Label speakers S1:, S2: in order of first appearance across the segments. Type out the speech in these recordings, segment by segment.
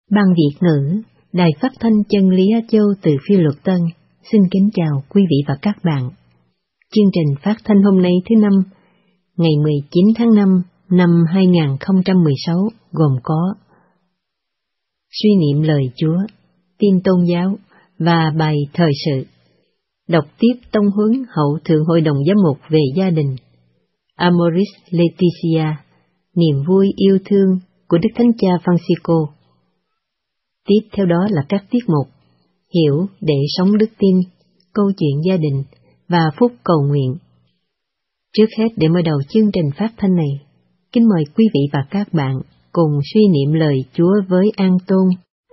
S1: Ban Việt ngữ, Đài Phát thanh Chân lý Á Châu từ Phiêu Luật Tân, xin kính chào quý vị và các bạn. Chương trình phát thanh hôm nay thứ Năm, ngày 19 tháng 5 năm 2016 gồm có suy niệm lời Chúa, tin tôn giáo và bài thời sự, đọc tiếp tông huấn hậu thượng hội đồng giám mục về gia đình, Amoris Laetitia, niềm vui yêu thương của Đức Thánh Cha Francisco. Tiếp theo đó là các tiết mục Hiểu để sống đức tin, câu chuyện gia đình và phút cầu nguyện. Trước hết, để mở đầu chương trình phát thanh này, kính mời quý vị và các bạn cùng suy niệm lời Chúa với An Tôn.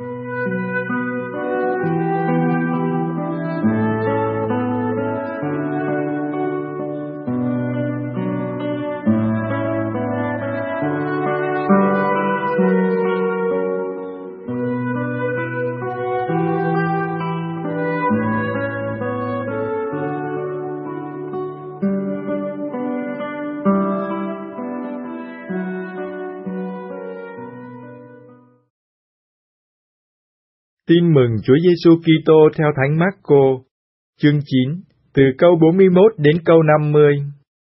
S2: Tin mừng Chúa Giêsu Kitô theo Thánh Mác-cô, chương 9, từ câu 41 đến câu 50.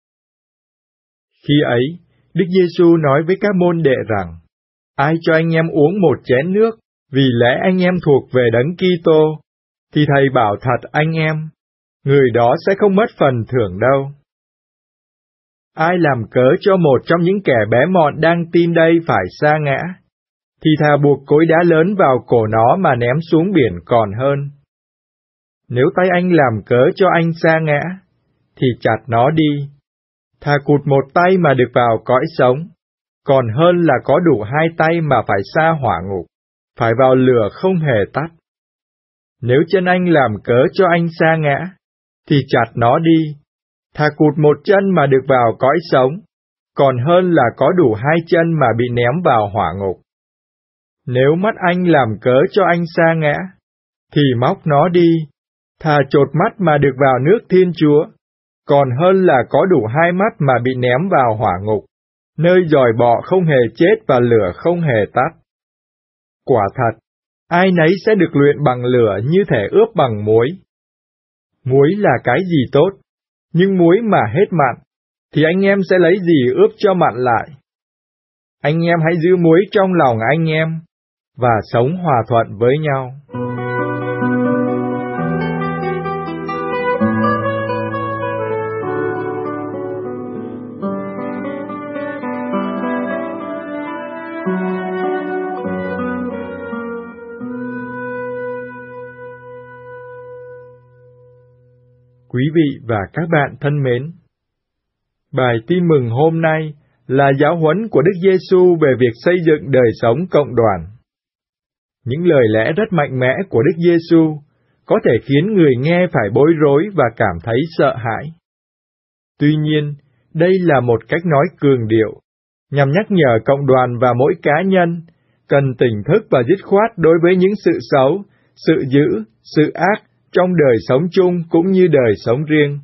S2: Khi ấy, Đức Giêsu nói với các môn đệ rằng: Ai cho anh em uống một chén nước, vì lẽ anh em thuộc về Đấng Kitô, thì Thầy bảo thật anh em, người đó sẽ không mất phần thưởng đâu. Ai làm cớ cho một trong những kẻ bé mọn đang tin đây phải sa ngã, thì thà buộc cối đá lớn vào cổ nó mà ném xuống biển còn hơn. Nếu tay anh làm cớ cho anh sa ngã, thì chặt nó đi. Thà cụt một tay mà được vào cõi sống, còn hơn là có đủ hai tay mà phải sa hỏa ngục, phải vào lửa không hề tắt. Nếu chân anh làm cớ cho anh sa ngã, thì chặt nó đi. Thà cụt một chân mà được vào cõi sống, còn hơn là có đủ hai chân mà bị ném vào hỏa ngục. Nếu mắt anh làm cớ cho anh sa ngã, thì móc nó đi. Thà chột mắt mà được vào nước Thiên Chúa, còn hơn là có đủ hai mắt mà bị ném vào hỏa ngục, nơi giòi bọ không hề chết và lửa không hề tắt. Quả thật, ai nấy sẽ được luyện bằng lửa như thể ướp bằng muối. Muối là cái gì tốt, nhưng muối mà hết mặn, thì anh em sẽ lấy gì ướp cho mặn lại? Anh em hãy giữ muối trong lòng anh em, và sống hòa thuận với nhau. Quý vị và các bạn thân mến, bài tin mừng hôm nay là giáo huấn của Đức Giêsu về việc xây dựng đời sống cộng đoàn. Những lời lẽ rất mạnh mẽ của Đức Giêsu có thể khiến người nghe phải bối rối và cảm thấy sợ hãi. Tuy nhiên, đây là một cách nói cường điệu, nhằm nhắc nhở cộng đoàn và mỗi cá nhân cần tỉnh thức và dứt khoát đối với những sự xấu, sự dữ, sự ác trong đời sống chung cũng như đời sống riêng.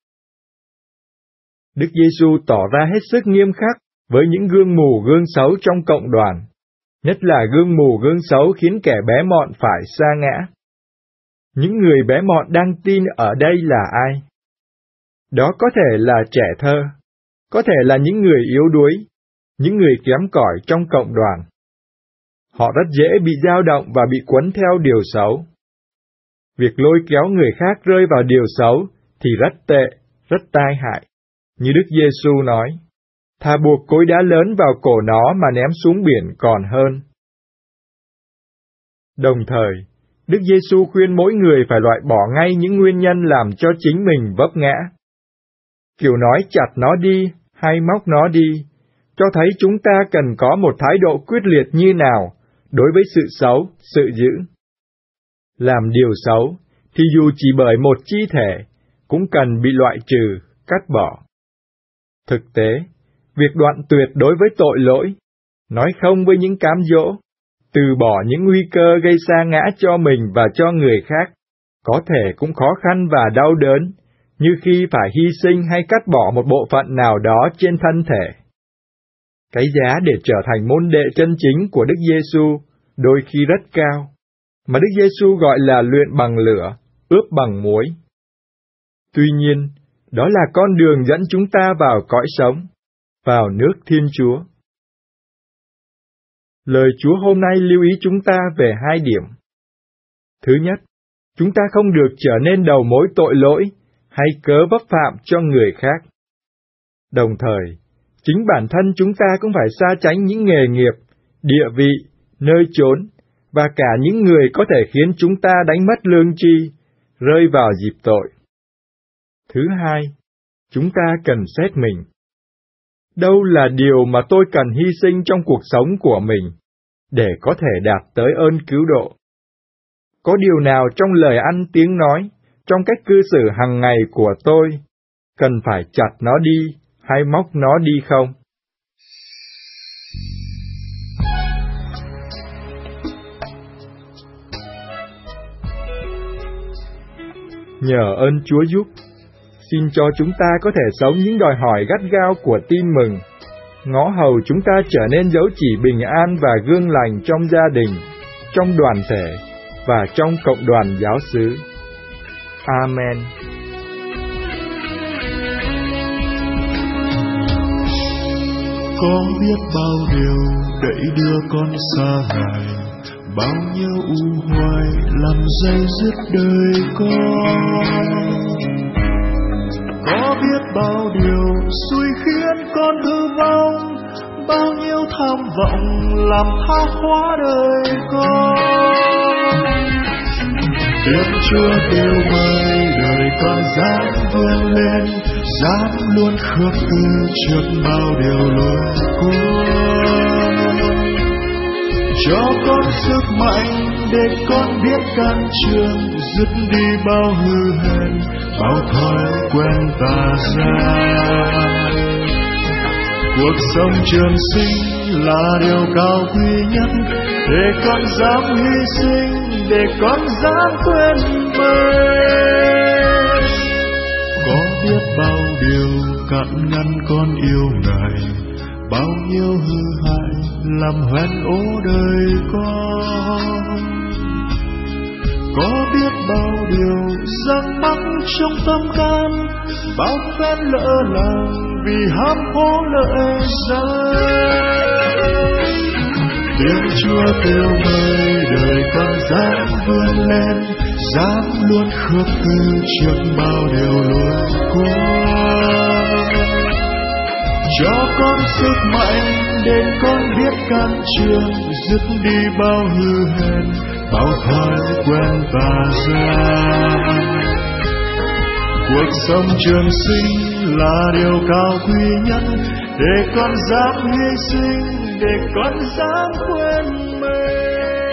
S2: Đức Giêsu tỏ ra hết sức nghiêm khắc với những gương mù gương xấu trong cộng đoàn, nhất là gương mù gương xấu khiến kẻ bé mọn phải sa ngã. Những người bé mọn đang tin ở đây là ai? Đó có thể là trẻ thơ, có thể là những người yếu đuối, những người kém cỏi trong cộng đoàn. Họ rất dễ bị dao động và bị cuốn theo điều xấu. Việc lôi kéo người khác rơi vào điều xấu thì rất tệ, rất tai hại. Như Đức Giêsu nói, thà buộc cối đá lớn vào cổ nó mà ném xuống biển còn hơn. Đồng thời, Đức Giêsu khuyên mỗi người phải loại bỏ ngay những nguyên nhân làm cho chính mình vấp ngã. Kiểu nói chặt nó đi hay móc nó đi, cho thấy chúng ta cần có một thái độ quyết liệt như nào đối với sự xấu, sự dữ. Làm điều xấu, thì dù chỉ bởi một chi thể, cũng cần bị loại trừ, cắt bỏ. Thực tế, việc đoạn tuyệt đối với tội lỗi, nói không với những cám dỗ, từ bỏ những nguy cơ gây sa ngã cho mình và cho người khác, có thể cũng khó khăn và đau đớn, như khi phải hy sinh hay cắt bỏ một bộ phận nào đó trên thân thể. Cái giá để trở thành môn đệ chân chính của Đức Giêsu đôi khi rất cao, mà Đức Giêsu gọi là luyện bằng lửa, ướp bằng muối. Tuy nhiên, đó là con đường dẫn chúng ta vào cõi sống, vào nước Thiên Chúa. Lời Chúa hôm nay lưu ý chúng ta về 2 điểm. Thứ nhất, chúng ta không được trở nên đầu mối tội lỗi hay cớ vấp phạm cho người khác. Đồng thời, chính bản thân chúng ta cũng phải xa tránh những nghề nghiệp, địa vị, nơi chốn, và cả những người có thể khiến chúng ta đánh mất lương tri, rơi vào dịp tội. Thứ hai, chúng ta cần xét mình. Đâu là điều mà tôi cần hy sinh trong cuộc sống của mình, để có thể đạt tới ơn cứu độ? Có điều nào trong lời ăn tiếng nói, trong cách cư xử hàng ngày của tôi, cần phải chặt nó đi hay móc nó đi không? Nhờ ơn Chúa giúp, xin cho chúng ta có thể sống những đòi hỏi gắt gao của tin mừng, ngõ hầu chúng ta trở nên dấu chỉ bình an và gương lành trong gia đình, trong đoàn thể và trong cộng đoàn giáo xứ. Amen.
S3: Con biết bao điều đẩy đưa con xa Ngài, bao nhiêu u hoài làm dây dứt đời con. Có biết bao điều xui khiến con hư vong, bao nhiêu tham vọng làm tha hóa đời con. Tiếng Chúa kêu mời đời con dám vươn lên, dám luôn khước từ trước bao điều lối cuối. Cho con sức mạnh để con biết can trường, dứt đi bao hư hèn, bao thói quen tà gian. Cuộc sống trường sinh là điều cao quý nhất, để con dám hy sinh, để con dám quên mình. Có biết bao điều cản ngăn con yêu Ngài, bao nhiêu hư hại làm hoen ố đời con. Có biết bao điều răng mắc trong tâm can, bao phen lỡ làng vì ham hố lợi danh. Tiếng Chúa kêu mời đời con dám vươn lên, dám luôn khước từ trước bao điều lối qua. Cho con sức mạnh để con biết can trường, dứt đi bao hư hèn, bao thói quen tà gian. Cuộc sống trường sinh là điều cao quý nhất, để con dám hy sinh, để con dám quên mình.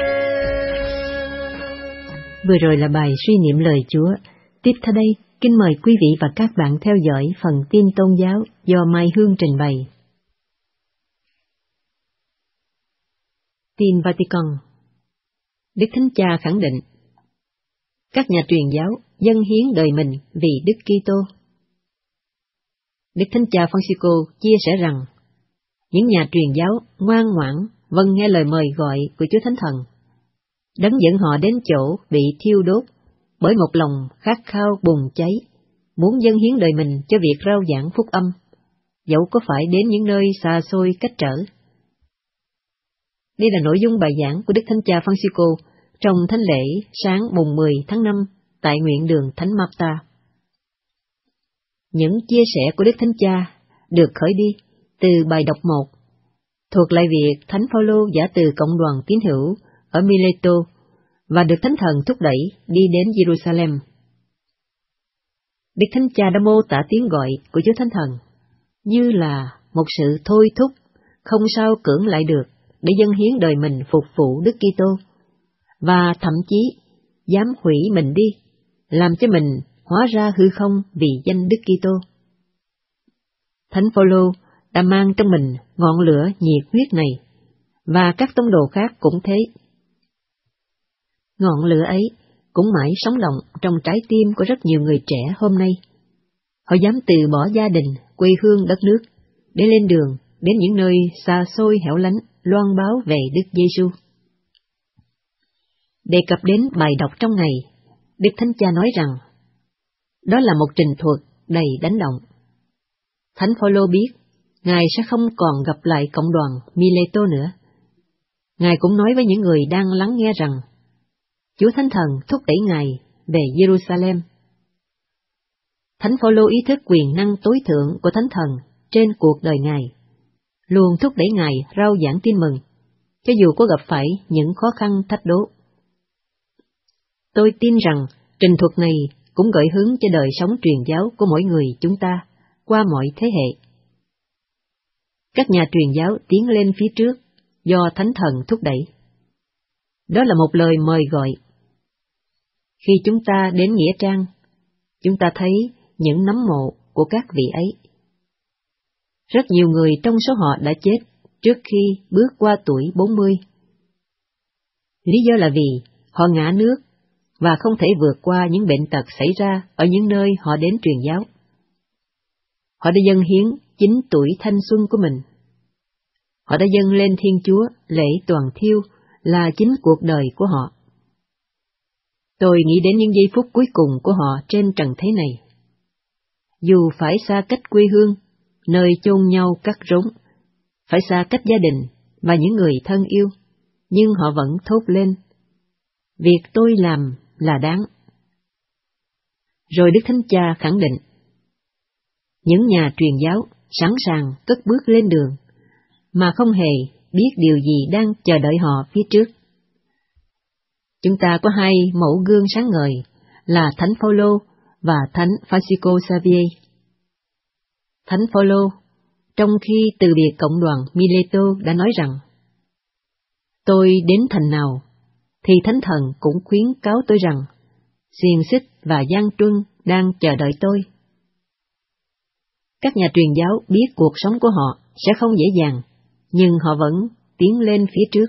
S1: Vừa rồi là bài suy niệm lời Chúa. Tiếp theo đây, kính mời quý vị và các bạn theo dõi phần tin tôn giáo do Mai Hương trình bày. Tin Vatican. Đức Thánh Cha khẳng định, các nhà truyền giáo dâng hiến đời mình vì Đức Kitô. Đức Thánh Cha Francisco chia sẻ rằng, những nhà truyền giáo ngoan ngoãn vâng nghe lời mời gọi của Chúa Thánh Thần, đấng dẫn họ đến chỗ bị thiêu đốt bởi một lòng khát khao bùng cháy, muốn dâng hiến đời mình cho việc rao giảng phúc âm, dẫu có phải đến những nơi xa xôi cách trở. Đây là nội dung bài giảng của Đức Thánh Cha Francisco trong thánh lễ sáng mùng 10 tháng 5 tại nguyện đường Thánh Marta. Những chia sẻ của Đức Thánh Cha được khởi đi từ bài đọc 1, thuộc lại việc Thánh Phaolô giả từ cộng đoàn tín hữu ở Mileto và được Thánh Thần thúc đẩy đi đến Jerusalem. Đức Thánh Cha đã mô tả tiếng gọi của Chúa Thánh Thần như là một sự thôi thúc không sao cưỡng lại được để dâng hiến đời mình phục vụ Đức Kitô, và thậm chí dám hủy mình đi, làm cho mình hóa ra hư không vì danh Đức Kitô. Thánh Phaolô đã mang trong mình ngọn lửa nhiệt huyết này, và các tông đồ khác cũng thế. Ngọn lửa ấy cũng mãi sống động trong trái tim của rất nhiều người trẻ hôm nay. Họ dám từ bỏ gia đình, quê hương đất nước, để lên đường đến những nơi xa xôi hẻo lánh loan báo về Đức Giêsu. Đề cập đến bài đọc trong ngày, Đức Thánh Cha nói rằng, đó là một trình thuật đầy đánh động. Thánh Phaolô biết, Ngài sẽ không còn gặp lại cộng đoàn Mileto nữa. Ngài cũng nói với những người đang lắng nghe rằng, Chúa Thánh Thần thúc đẩy Ngài về Jerusalem. Thánh Phaolô ý thức quyền năng tối thượng của Thánh Thần trên cuộc đời Ngài, luôn thúc đẩy Ngài rao giảng tin mừng, cho dù có gặp phải những khó khăn thách đố. Tôi tin rằng trình thuật này cũng gợi hướng cho đời sống truyền giáo của mỗi người chúng ta qua mọi thế hệ. Các nhà truyền giáo tiến lên phía trước do Thánh Thần thúc đẩy. Đó là một lời mời gọi. Khi chúng ta đến Nghĩa Trang, chúng ta thấy những nấm mộ của các vị ấy. Rất nhiều người trong số họ đã chết trước khi bước qua tuổi 40. Lý do là vì họ ngã nước và không thể vượt qua những bệnh tật xảy ra ở những nơi họ đến truyền giáo. Họ đã dâng hiến 9 tuổi thanh xuân của mình. Họ đã dâng lên Thiên Chúa lễ toàn thiêu là chính cuộc đời của họ. Tôi nghĩ đến những giây phút cuối cùng của họ trên trần thế này. Dù phải xa cách quê hương, nơi chôn nhau cắt rốn, phải xa cách gia đình và những người thân yêu, nhưng họ vẫn thốt lên, việc tôi làm là đáng. Rồi Đức Thánh Cha khẳng định, những nhà truyền giáo sẵn sàng cất bước lên đường, mà không hề biết điều gì đang chờ đợi họ phía trước. Chúng ta có 2 mẫu gương sáng ngời là Thánh Phaolô và Thánh Francisco Xavier. Thánh Phaolô, trong khi từ biệt cộng đoàn Mileto đã nói rằng, tôi đến thành nào, thì Thánh Thần cũng khuyến cáo tôi rằng, xiềng xích và gian truân đang chờ đợi tôi. Các nhà truyền giáo biết cuộc sống của họ sẽ không dễ dàng, nhưng họ vẫn tiến lên phía trước.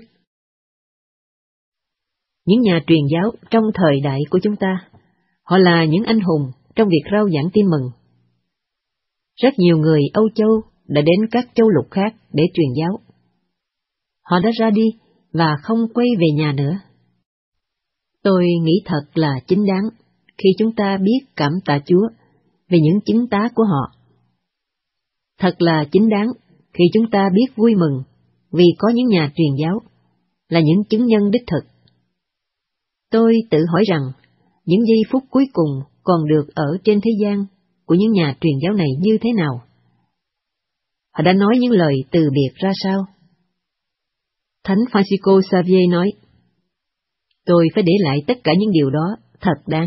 S1: Những nhà truyền giáo trong thời đại của chúng ta, họ là những anh hùng trong việc rao giảng tin mừng. Rất nhiều người Âu Châu đã đến các châu lục khác để truyền giáo. Họ đã ra đi và không quay về nhà nữa. Tôi nghĩ thật là chính đáng khi chúng ta biết cảm tạ Chúa về những chứng tá của họ. Thật là chính đáng khi chúng ta biết vui mừng vì có những nhà truyền giáo là những chứng nhân đích thực. Tôi tự hỏi rằng, những giây phút cuối cùng còn được ở trên thế gian của những nhà truyền giáo này như thế nào? Họ đã nói những lời từ biệt ra sao? Thánh Francisco Xavier nói, tôi phải để lại tất cả những điều đó thật đáng.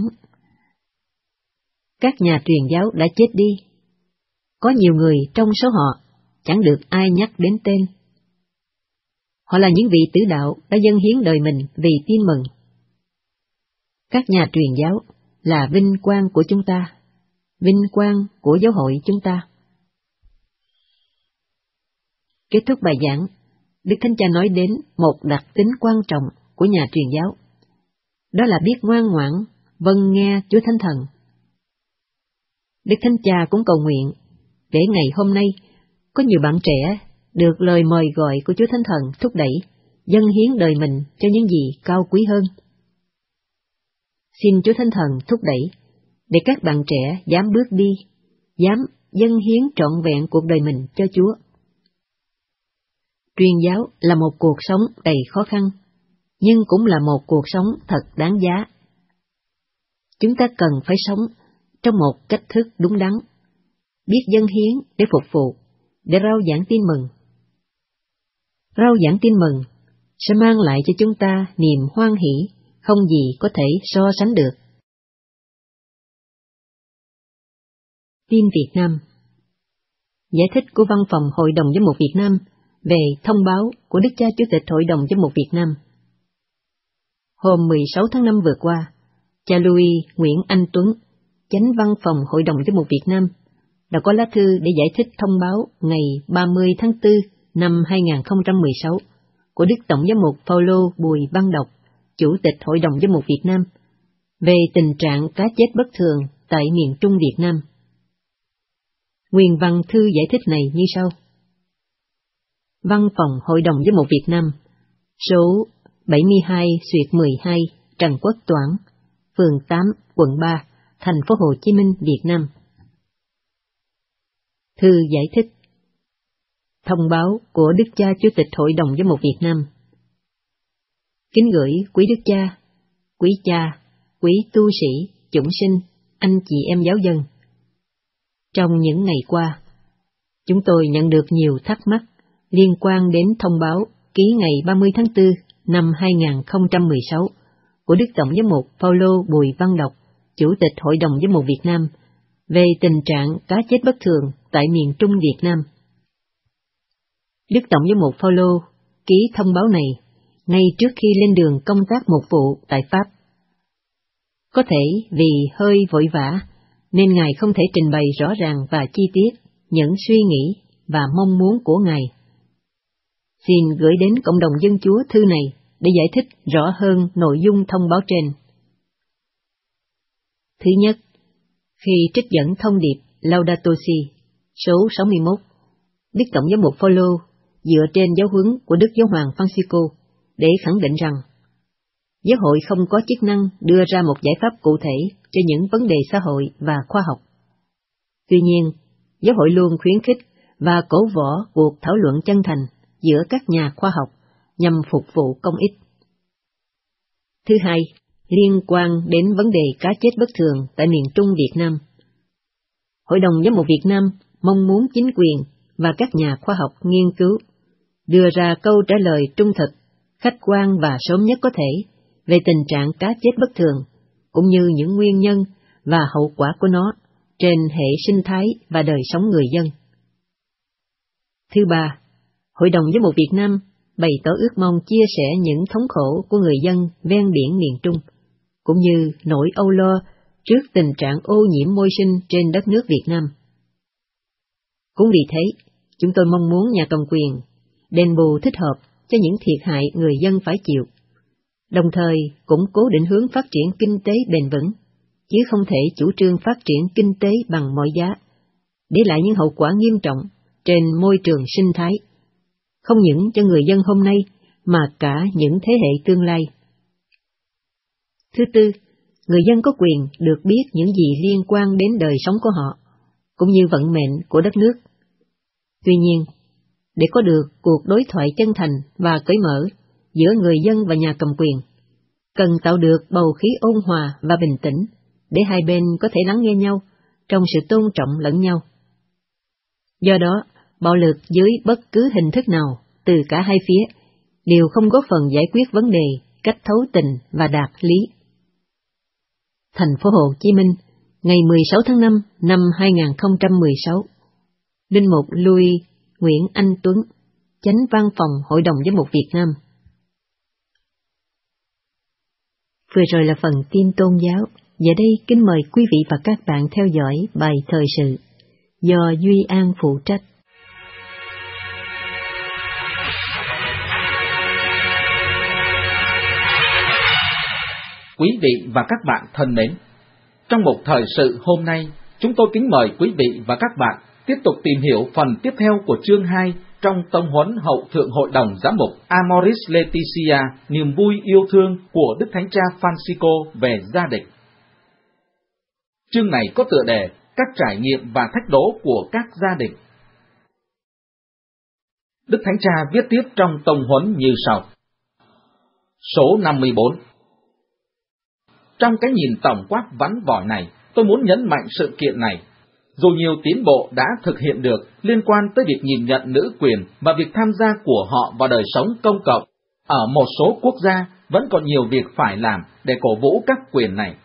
S1: Các nhà truyền giáo đã chết đi. Có nhiều người trong số họ chẳng được ai nhắc đến tên. Họ là những vị tử đạo đã dâng hiến đời mình vì tin mừng. Các nhà truyền giáo là vinh quang của chúng ta, vinh quang của giáo hội chúng ta. Kết thúc bài giảng, Đức Thánh Cha nói đến một đặc tính quan trọng của nhà truyền giáo. Đó là biết ngoan ngoãn, vâng nghe Chúa Thánh Thần. Đức Thánh Cha cũng cầu nguyện để ngày hôm nay có nhiều bạn trẻ được lời mời gọi của Chúa Thánh Thần thúc đẩy, dâng hiến đời mình cho những gì cao quý hơn. Xin Chúa Thánh Thần thúc đẩy để các bạn trẻ dám bước đi, dám dâng hiến trọn vẹn cuộc đời mình cho Chúa. Truyền giáo là một cuộc sống đầy khó khăn, nhưng cũng là một cuộc sống thật đáng giá. Chúng ta cần phải sống trong một cách thức đúng đắn, biết dâng hiến để phục vụ, để rao giảng tin mừng. Rao giảng tin mừng sẽ mang lại cho chúng ta niềm hoan hỷ không gì có thể so sánh được. Tin Việt Nam. Giải thích của Văn phòng Hội đồng Giám mục Việt Nam về thông báo của Đức Cha Chủ tịch Hội đồng Giám mục Việt Nam. Hôm 16 tháng 5 vừa qua, cha Louis Nguyễn Anh Tuấn, Chánh Văn phòng Hội đồng Giám mục Việt Nam, đã có lá thư để giải thích thông báo ngày 30 tháng 4 năm 2016 của Đức Tổng Giám mục Phaolô Bùi Văn Đọc, Chủ tịch Hội đồng Giám mục Việt Nam, về tình trạng cá chết bất thường tại miền Trung Việt Nam. Nguyên văn thư giải thích này như sau. Văn phòng Hội đồng Giám mục Việt Nam, số 72/12 Trần Quốc Toản, phường 8, quận 3, thành phố Hồ Chí Minh, Việt Nam. Thư giải thích. Thông báo của Đức Cha Chủ tịch Hội đồng Giám mục Việt Nam. Kính gửi quý Đức Cha, quý tu sĩ, chủng sinh, anh chị em giáo dân. Trong những ngày qua, chúng tôi nhận được nhiều thắc mắc liên quan đến thông báo ký ngày 30 tháng 4 năm 2016 của Đức Tổng giám mục Phaolô Bùi Văn Đọc, Chủ tịch Hội đồng Giám mục Việt Nam, về tình trạng cá chết bất thường tại miền Trung Việt Nam. Đức Tổng giám mục Phaolô ký thông báo này ngay trước khi lên đường công tác mục vụ tại Pháp. Có thể vì hơi vội vã nên Ngài không thể trình bày rõ ràng và chi tiết những suy nghĩ và mong muốn của Ngài. Xin gửi đến cộng đồng dân Chúa thư này để giải thích rõ hơn nội dung thông báo trên. Thứ nhất, khi trích dẫn thông điệp Laudato Si số 61, Đức Tổng giám mục Phaolô dựa trên giáo huấn của Đức Giáo hoàng Francisco để khẳng định rằng giáo hội không có chức năng đưa ra một giải pháp cụ thể cho những vấn đề xã hội và khoa học. Tuy nhiên, giáo hội luôn khuyến khích và cổ võ cuộc thảo luận chân thành giữa các nhà khoa học nhằm phục vụ công ích. Thứ hai, liên quan đến vấn đề cá chết bất thường tại miền Trung Việt Nam. Hội đồng Giám mục Việt Nam mong muốn chính quyền và các nhà khoa học nghiên cứu đưa ra câu trả lời trung thực, khách quan và sớm nhất có thể về tình trạng cá chết bất thường, cũng như những nguyên nhân và hậu quả của nó trên hệ sinh thái và đời sống người dân. Thứ ba, Hội đồng Giám mục Việt Nam bày tỏ ước mong chia sẻ những thống khổ của người dân ven biển miền Trung, cũng như nỗi âu lo trước tình trạng ô nhiễm môi sinh trên đất nước Việt Nam. Cũng vì thế, chúng tôi mong muốn nhà cầm quyền đền bù thích hợp cho những thiệt hại người dân phải chịu, đồng thời củng cố định hướng phát triển kinh tế bền vững, chứ không thể chủ trương phát triển kinh tế bằng mọi giá, để lại những hậu quả nghiêm trọng trên môi trường sinh thái, không những cho người dân hôm nay mà cả những thế hệ tương lai. Thứ tư, người dân có quyền được biết những gì liên quan đến đời sống của họ, cũng như vận mệnh của đất nước. Tuy nhiên, để có được cuộc đối thoại chân thành và cởi mở giữa người dân và nhà cầm quyền, cần tạo được bầu khí ôn hòa và bình tĩnh để hai bên có thể lắng nghe nhau trong sự tôn trọng lẫn nhau. Do đó, bạo lực dưới bất cứ hình thức nào từ cả hai phía đều không góp phần giải quyết vấn đề cách thấu tình và đạt lý. Thành phố Hồ Chí Minh, ngày 16 tháng 5 năm 2016. Linh mục Louis Nguyễn Anh Tuấn, Chánh Văn phòng Hội đồng Giám mục Việt Nam. Vừa rồi là phần tin tôn giáo. Giờ đây kính mời quý vị và các bạn theo dõi bài thời sự do Duy An phụ trách.
S4: Quý vị và các bạn thân mến, trong mục thời sự hôm nay, chúng tôi kính mời quý vị và các bạn tiếp tục tìm hiểu phần tiếp theo của chương 2 trong tông huấn Hậu Thượng Hội đồng Giám mục Amoris Laetitia, niềm vui yêu thương của Đức Thánh Cha Francisco về gia đình. Chương này có tựa đề các trải nghiệm và thách đố của các gia đình. Đức Thánh Cha viết tiếp trong tông huấn như sau. Số 54. Trong cái nhìn tổng quát vắn vỏi này, tôi muốn nhấn mạnh sự kiện này. Dù nhiều tiến bộ đã thực hiện được liên quan tới việc nhìn nhận nữ quyền và việc tham gia của họ vào đời sống công cộng, ở một số quốc gia vẫn còn nhiều việc phải làm để cổ vũ các quyền này.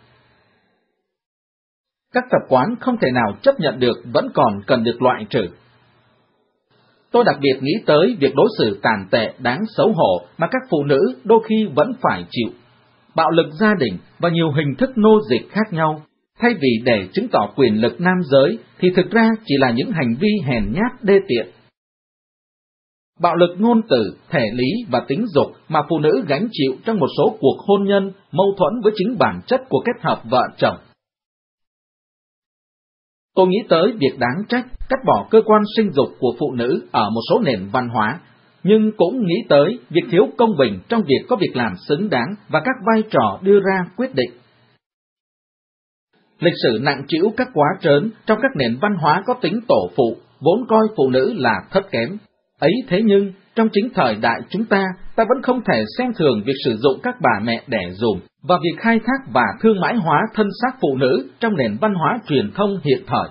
S4: Các tập quán không thể nào chấp nhận được vẫn còn cần được loại trừ. Tôi đặc biệt nghĩ tới việc đối xử tàn tệ đáng xấu hổ mà các phụ nữ đôi khi vẫn phải chịu. Bạo lực gia đình và nhiều hình thức nô dịch khác nhau, thay vì để chứng tỏ quyền lực nam giới thì thực ra chỉ là những hành vi hèn nhát đê tiện. Bạo lực ngôn từ, thể lý và tính dục mà phụ nữ gánh chịu trong một số cuộc hôn nhân mâu thuẫn với chính bản chất của kết hợp vợ chồng. Tôi nghĩ tới việc đáng trách cắt bỏ cơ quan sinh dục của phụ nữ ở một số nền văn hóa, nhưng cũng nghĩ tới việc thiếu công bình trong việc có việc làm xứng đáng và các vai trò đưa ra quyết định. Lịch sử nặng trĩu các quá trớn trong các nền văn hóa có tính tổ phụ, vốn coi phụ nữ là thấp kém. Ấy thế nhưng, trong chính thời đại chúng ta vẫn không thể xem thường việc sử dụng các bà mẹ đẻ dùm và việc khai thác và thương mại hóa thân xác phụ nữ trong nền văn hóa truyền thông hiện thời.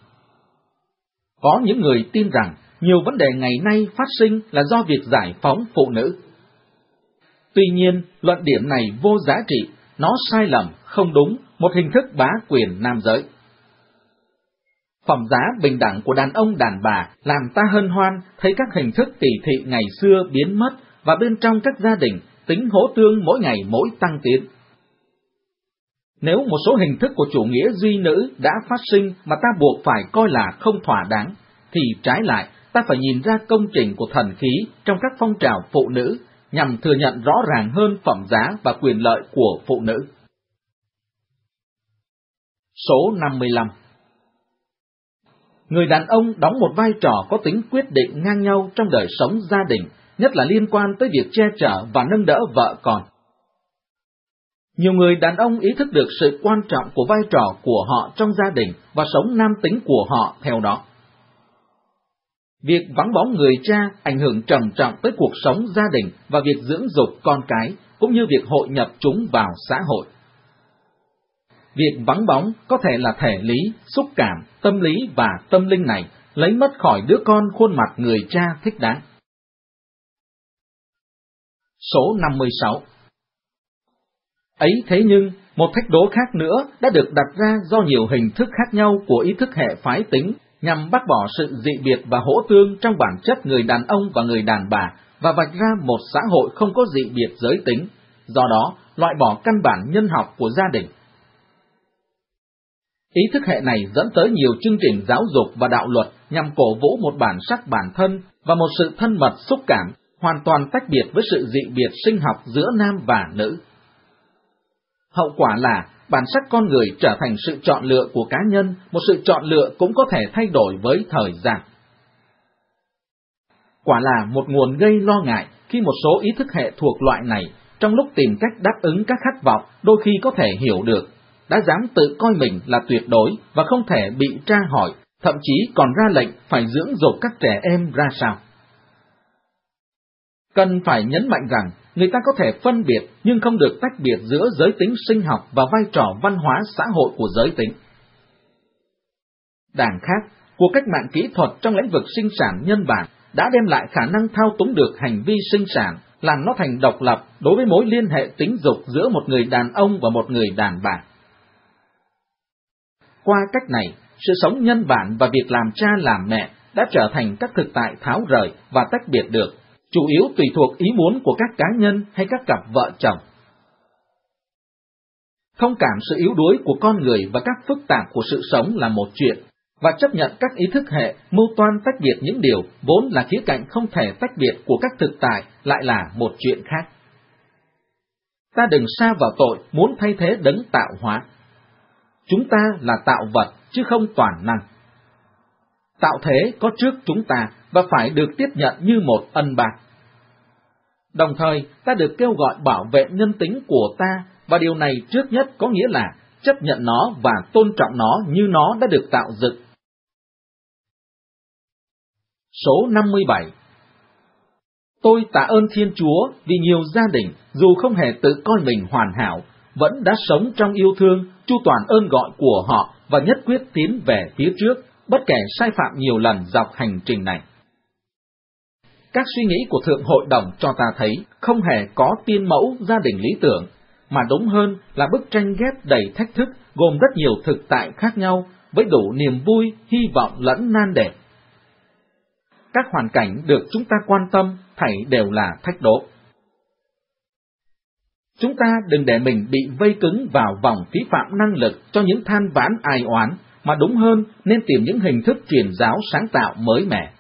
S4: Có những người tin rằng nhiều vấn đề ngày nay phát sinh là do việc giải phóng phụ nữ. Tuy nhiên, luận điểm này vô giá trị, nó sai lầm, không đúng, một hình thức bá quyền nam giới. Phẩm giá bình đẳng của đàn ông đàn bà làm ta hân hoan thấy các hình thức kỳ thị ngày xưa biến mất và bên trong các gia đình tính hỗ tương mỗi ngày mỗi tăng tiến. Nếu một số hình thức của chủ nghĩa duy nữ đã phát sinh mà ta buộc phải coi là không thỏa đáng, thì trái lại ta phải nhìn ra công trình của thần khí trong các phong trào phụ nữ nhằm thừa nhận rõ ràng hơn phẩm giá và quyền lợi của phụ nữ. Số 55. Người đàn ông đóng một vai trò có tính quyết định ngang nhau trong đời sống gia đình, nhất là liên quan tới việc che chở và nâng đỡ vợ con. Nhiều người đàn ông ý thức được sự quan trọng của vai trò của họ trong gia đình và sống nam tính của họ theo đó. Việc vắng bóng người cha ảnh hưởng trầm trọng tới cuộc sống gia đình và việc dưỡng dục con cái, cũng như việc hội nhập chúng vào xã hội. Việc vắng bóng có thể là thể lý, xúc cảm, tâm lý và tâm linh này lấy mất khỏi đứa con khuôn mặt người cha thích đáng. Số 56. Ấy thế nhưng, một thách đố khác nữa đã được đặt ra do nhiều hình thức khác nhau của ý thức hệ phái tính nhằm bác bỏ sự dị biệt và hỗ tương trong bản chất người đàn ông và người đàn bà và vạch ra một xã hội không có dị biệt giới tính, do đó loại bỏ căn bản nhân học của gia đình. Ý thức hệ này dẫn tới nhiều chương trình giáo dục và đạo luật nhằm cổ vũ một bản sắc bản thân và một sự thân mật xúc cảm, hoàn toàn tách biệt với sự dị biệt sinh học giữa nam và nữ. Hậu quả là bản sắc con người trở thành sự chọn lựa của cá nhân, một sự chọn lựa cũng có thể thay đổi với thời gian. Quả là một nguồn gây lo ngại khi một số ý thức hệ thuộc loại này, trong lúc tìm cách đáp ứng các khát vọng đôi khi có thể hiểu được, đã dám tự coi mình là tuyệt đối và không thể bị tra hỏi, thậm chí còn ra lệnh phải dưỡng dục các trẻ em ra sao. Cần phải nhấn mạnh rằng, người ta có thể phân biệt nhưng không được tách biệt giữa giới tính sinh học và vai trò văn hóa xã hội của giới tính. Đằng khác, cuộc cách mạng kỹ thuật trong lĩnh vực sinh sản nhân bản đã đem lại khả năng thao túng được hành vi sinh sản, làm nó thành độc lập đối với mối liên hệ tính dục giữa một người đàn ông và một người đàn bà. Qua cách này, sự sống nhân bản và việc làm cha làm mẹ đã trở thành các thực tại tháo rời và tách biệt được, chủ yếu tùy thuộc ý muốn của các cá nhân hay các cặp vợ chồng. Thông cảm sự yếu đuối của con người và các phức tạp của sự sống là một chuyện, và chấp nhận các ý thức hệ mưu toan tách biệt những điều vốn là khía cạnh không thể tách biệt của các thực tại lại là một chuyện khác. Ta đừng sa vào tội muốn thay thế đấng tạo hóa. Chúng ta là tạo vật chứ không toàn năng. Tạo thế có trước chúng ta và phải được tiếp nhận như một ân bạc. Đồng thời, ta được kêu gọi bảo vệ nhân tính của ta, và điều này trước nhất có nghĩa là chấp nhận nó và tôn trọng nó như nó đã được tạo dựng. Số 57. Tôi tạ ơn Thiên Chúa vì nhiều gia đình, dù không hề tự coi mình hoàn hảo, vẫn đã sống trong yêu thương, chu toàn ơn gọi của họ và nhất quyết tiến về phía trước, bất kể sai phạm nhiều lần dọc hành trình này. Các suy nghĩ của Thượng Hội đồng cho ta thấy không hề có tiên mẫu gia đình lý tưởng, mà đúng hơn là bức tranh ghép đầy thách thức gồm rất nhiều thực tại khác nhau với đủ niềm vui, hy vọng lẫn nan đề. Các hoàn cảnh được chúng ta quan tâm thảy đều là thách đố. Chúng ta đừng để mình bị vây cứng vào vòng phí phạm năng lực cho những than vãn ai oán, mà đúng hơn nên tìm những hình thức truyền giáo sáng tạo mới mẻ.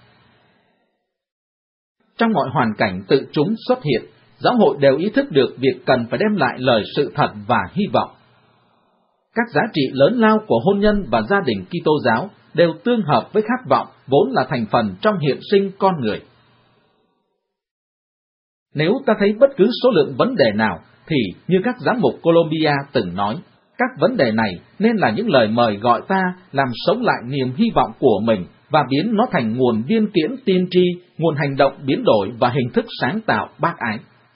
S4: Trong mọi hoàn cảnh tự chúng xuất hiện, giáo hội đều ý thức được việc cần phải đem lại lời sự thật và hy vọng. Các giá trị lớn lao của hôn nhân và gia đình Kitô giáo đều tương hợp với khát vọng vốn là thành phần trong hiện sinh con người. Nếu ta thấy bất cứ số lượng vấn đề nào, thì như các giám mục Colombia từng nói, các vấn đề này nên là những lời mời gọi ta làm sống lại niềm hy vọng của mình và biến nó thành nguồn viên tiễn tiên tri, nguồn hành động biến đổi và hình thức sáng tạo bác ái.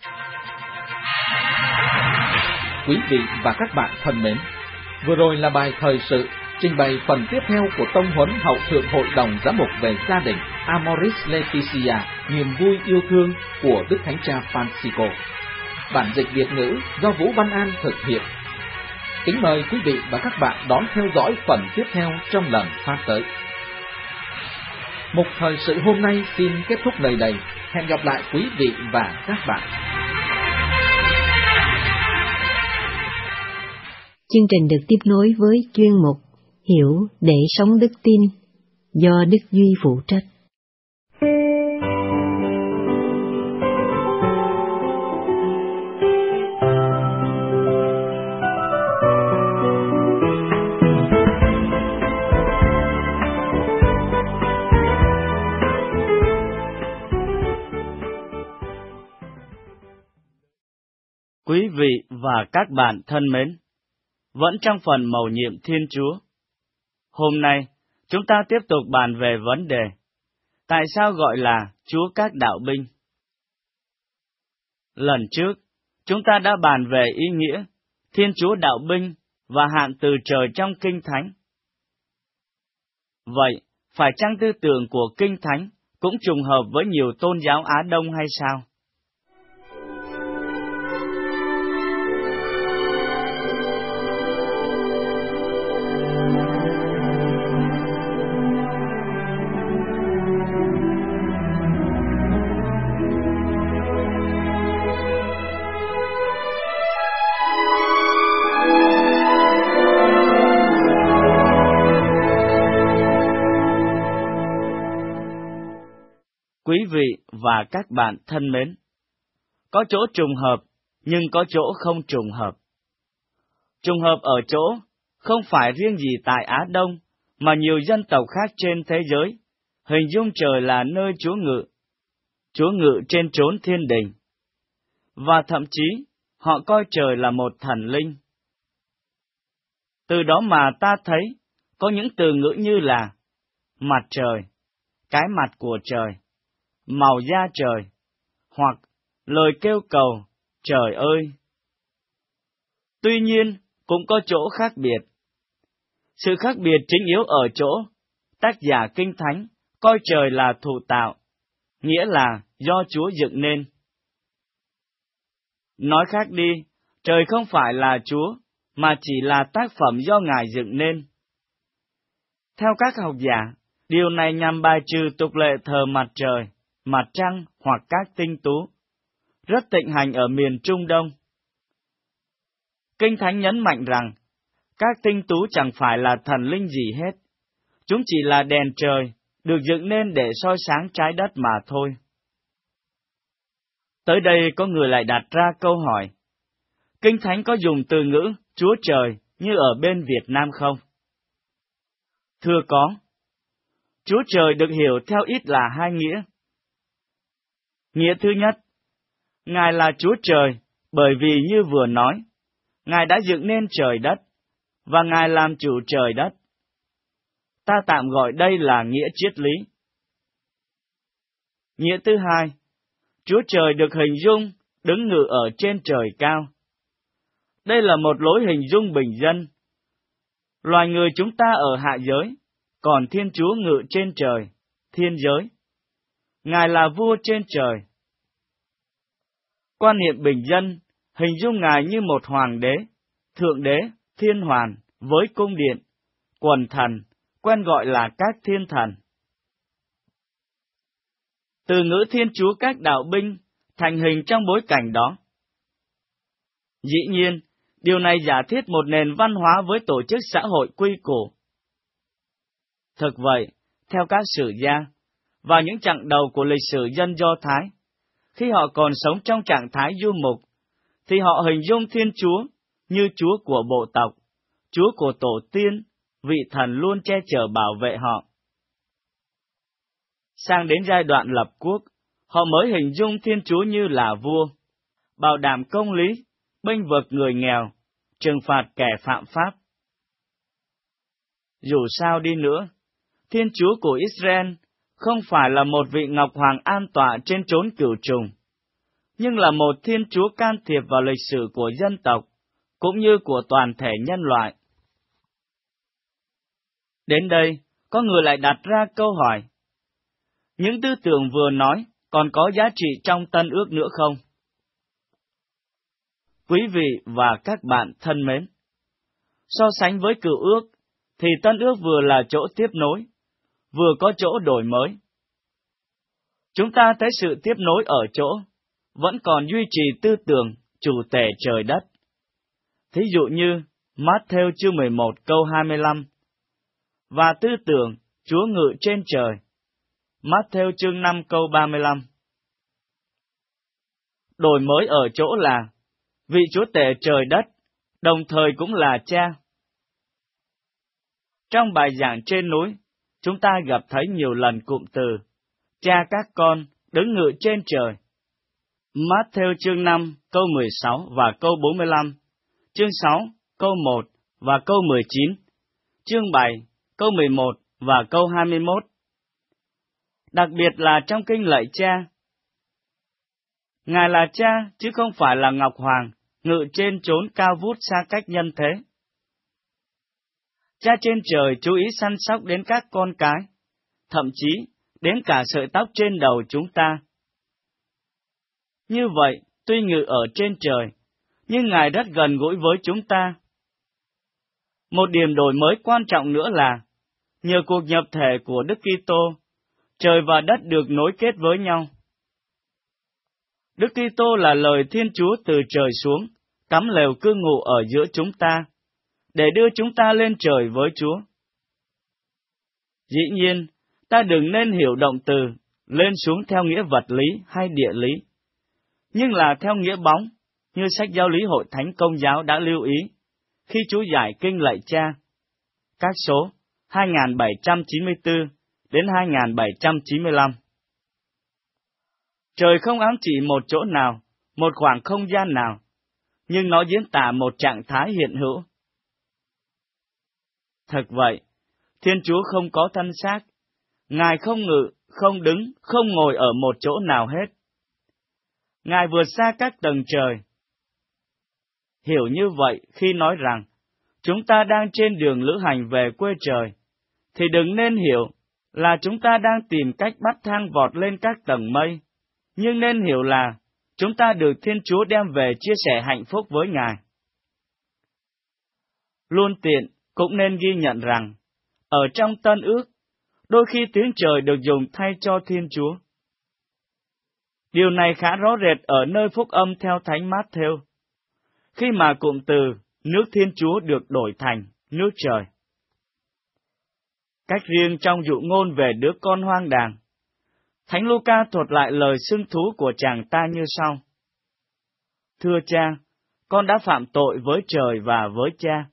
S4: Quý vị và các bạn thân mến, vừa rồi là bài thời sự trình bày phần tiếp theo của tông huấn Hậu thượng Hội đồng Giám mục về gia đình Amoris Laetitia, niềm vui yêu thương của Đức Thánh Cha Francisco. Bản dịch Việt ngữ do Vũ Văn An thực hiện. Kính mời quý vị và các bạn đón theo dõi phần tiếp theo trong lần phát tới. Mục thời sự hôm nay xin kết thúc nơi đây. Hẹn gặp lại quý vị và các bạn.
S1: Chương trình được tiếp nối với chuyên mục Hiểu để sống đức tin do Đức Duy phụ trách.
S5: Quý vị và các bạn thân mến, vẫn trong phần mầu nhiệm Thiên Chúa. Hôm nay, chúng ta tiếp tục bàn về vấn đề tại sao gọi là Chúa các đạo binh. Lần trước, chúng ta đã bàn về ý nghĩa Thiên Chúa đạo binh và hạn từ trời trong Kinh Thánh. Vậy, phải chăng tư tưởng của Kinh Thánh cũng trùng hợp với nhiều tôn giáo Á Đông hay sao? Quý vị và các bạn thân mến, có chỗ trùng hợp, nhưng có chỗ không trùng hợp. Trùng hợp ở chỗ, không phải riêng gì tại Á Đông, mà nhiều dân tộc khác trên thế giới, hình dung trời là nơi Chúa ngự trên chốn thiên đình. Và thậm chí, họ coi trời là một thần linh. Từ đó mà ta thấy, có những từ ngữ như là mặt trời, cái mặt của trời, màu da trời, hoặc lời kêu cầu, trời ơi. Tuy nhiên, cũng có chỗ khác biệt. Sự khác biệt chính yếu ở chỗ, tác giả Kinh Thánh coi trời là thụ tạo, nghĩa là do Chúa dựng nên. Nói khác đi, trời không phải là Chúa, mà chỉ là tác phẩm do Ngài dựng nên. Theo các học giả, điều này nhằm bài trừ tục lệ thờ mặt trời, mặt trăng hoặc các tinh tú, rất thịnh hành ở miền Trung Đông. Kinh Thánh nhấn mạnh rằng, các tinh tú chẳng phải là thần linh gì hết, chúng chỉ là đèn trời, được dựng nên để soi sáng trái đất mà thôi. Tới đây có người lại đặt ra câu hỏi, Kinh Thánh có dùng từ ngữ Chúa Trời như ở bên Việt Nam không? Thưa có. Chúa Trời được hiểu theo ít là hai nghĩa. Nghĩa thứ nhất, Ngài là Chúa Trời, bởi vì như vừa nói, Ngài đã dựng nên trời đất, và Ngài làm chủ trời đất. Ta tạm gọi đây là nghĩa triết lý. Nghĩa thứ hai, Chúa Trời được hình dung đứng ngự ở trên trời cao. Đây là một lối hình dung bình dân. Loài người chúng ta ở hạ giới, còn Thiên Chúa ngự trên trời, thiên giới. Ngài là vua trên trời. Quan niệm bình dân hình dung Ngài như một hoàng đế, thượng đế, thiên hoàn, với cung điện, quần thần, quen gọi là các thiên thần. Từ ngữ Thiên Chúa các đạo binh thành hình trong bối cảnh đó. Dĩ nhiên, điều này giả thiết một nền văn hóa với tổ chức xã hội quy củ. Thực vậy, theo các sử gia, vào những chặng đầu của lịch sử dân Do Thái, khi họ còn sống trong trạng thái du mục, thì họ hình dung Thiên Chúa như Chúa của bộ tộc, Chúa của tổ tiên, vị thần luôn che chở bảo vệ họ. Sang đến giai đoạn lập quốc, Họ mới hình dung Thiên Chúa như là vua, bảo đảm công lý, bênh vực người nghèo, trừng phạt kẻ phạm pháp. Dù sao đi nữa, Thiên Chúa của Israel không phải là một vị Ngọc Hoàng an tọa trên chốn cửu trùng, nhưng là một Thiên Chúa can thiệp vào lịch sử của dân tộc, cũng như của toàn thể nhân loại. Đến đây, có người lại đặt ra câu hỏi: những tư tưởng vừa nói còn có giá trị trong Tân Ước nữa không? Quý vị và các bạn thân mến, so sánh với Cựu Ước, thì Tân Ước vừa là chỗ tiếp nối, vừa có chỗ đổi mới. Chúng ta thấy sự tiếp nối ở chỗ vẫn còn duy trì tư tưởng chủ tể trời đất. Thí dụ như Matthew chương 11 câu 25 và tư tưởng Chúa ngự trên trời, Matthew chương 5 câu 35. Đổi mới ở chỗ là vị Chúa tể trời đất, đồng thời cũng là Cha. Trong bài giảng trên núi, chúng ta gặp thấy nhiều lần cụm từ Cha các con đứng ngự trên trời. Matthew chương 5 câu 16 và câu 45, chương 6 câu 1 và câu 19, chương 7 câu 11 và câu 21. Đặc biệt là trong kinh lạy Cha. Ngài là Cha chứ không phải là Ngọc Hoàng ngự trên chốn cao vút xa cách nhân thế. Cha trên trời chú ý săn sóc đến các con cái, thậm chí đến cả sợi tóc trên đầu chúng ta. Như vậy, tuy ngự ở trên trời, nhưng Ngài rất gần gũi với chúng ta. Một điểm đổi mới quan trọng nữa là, nhờ cuộc nhập thể của Đức Kitô, trời và đất được nối kết với nhau. Đức Kitô là lời Thiên Chúa từ trời xuống, cắm lều cư ngụ ở giữa chúng ta, để đưa chúng ta lên trời với Chúa. Dĩ nhiên, ta đừng nên hiểu động từ lên xuống theo nghĩa vật lý hay địa lý, nhưng là theo nghĩa bóng, như sách Giáo lý Hội Thánh Công giáo đã lưu ý khi chú giải kinh lạy Cha, các số 2794 đến 2795. Trời không ám chỉ một chỗ nào, một khoảng không gian nào, nhưng nó diễn tả một trạng thái hiện hữu. Thật vậy, Thiên Chúa không có thân xác, Ngài không ngự, không đứng, không ngồi ở một chỗ nào hết. Ngài vượt xa các tầng trời. Hiểu như vậy khi nói rằng, chúng ta đang trên đường lữ hành về quê trời, thì đừng nên hiểu là chúng ta đang tìm cách bắt thang vọt lên các tầng mây, nhưng nên hiểu là chúng ta được Thiên Chúa đem về chia sẻ hạnh phúc với Ngài. Luôn tiện cũng nên ghi nhận rằng, ở trong Tân Ước, đôi khi tiếng trời được dùng thay cho Thiên Chúa. Điều này khá rõ rệt ở nơi phúc âm theo Thánh Matthew, khi mà cụm từ nước Thiên Chúa được đổi thành nước trời. Cách riêng trong dụ ngôn về đứa con hoang đàng, Thánh Luca thuật lại lời xưng thú của chàng ta như sau: Thưa Cha, con đã phạm tội với trời và với Cha.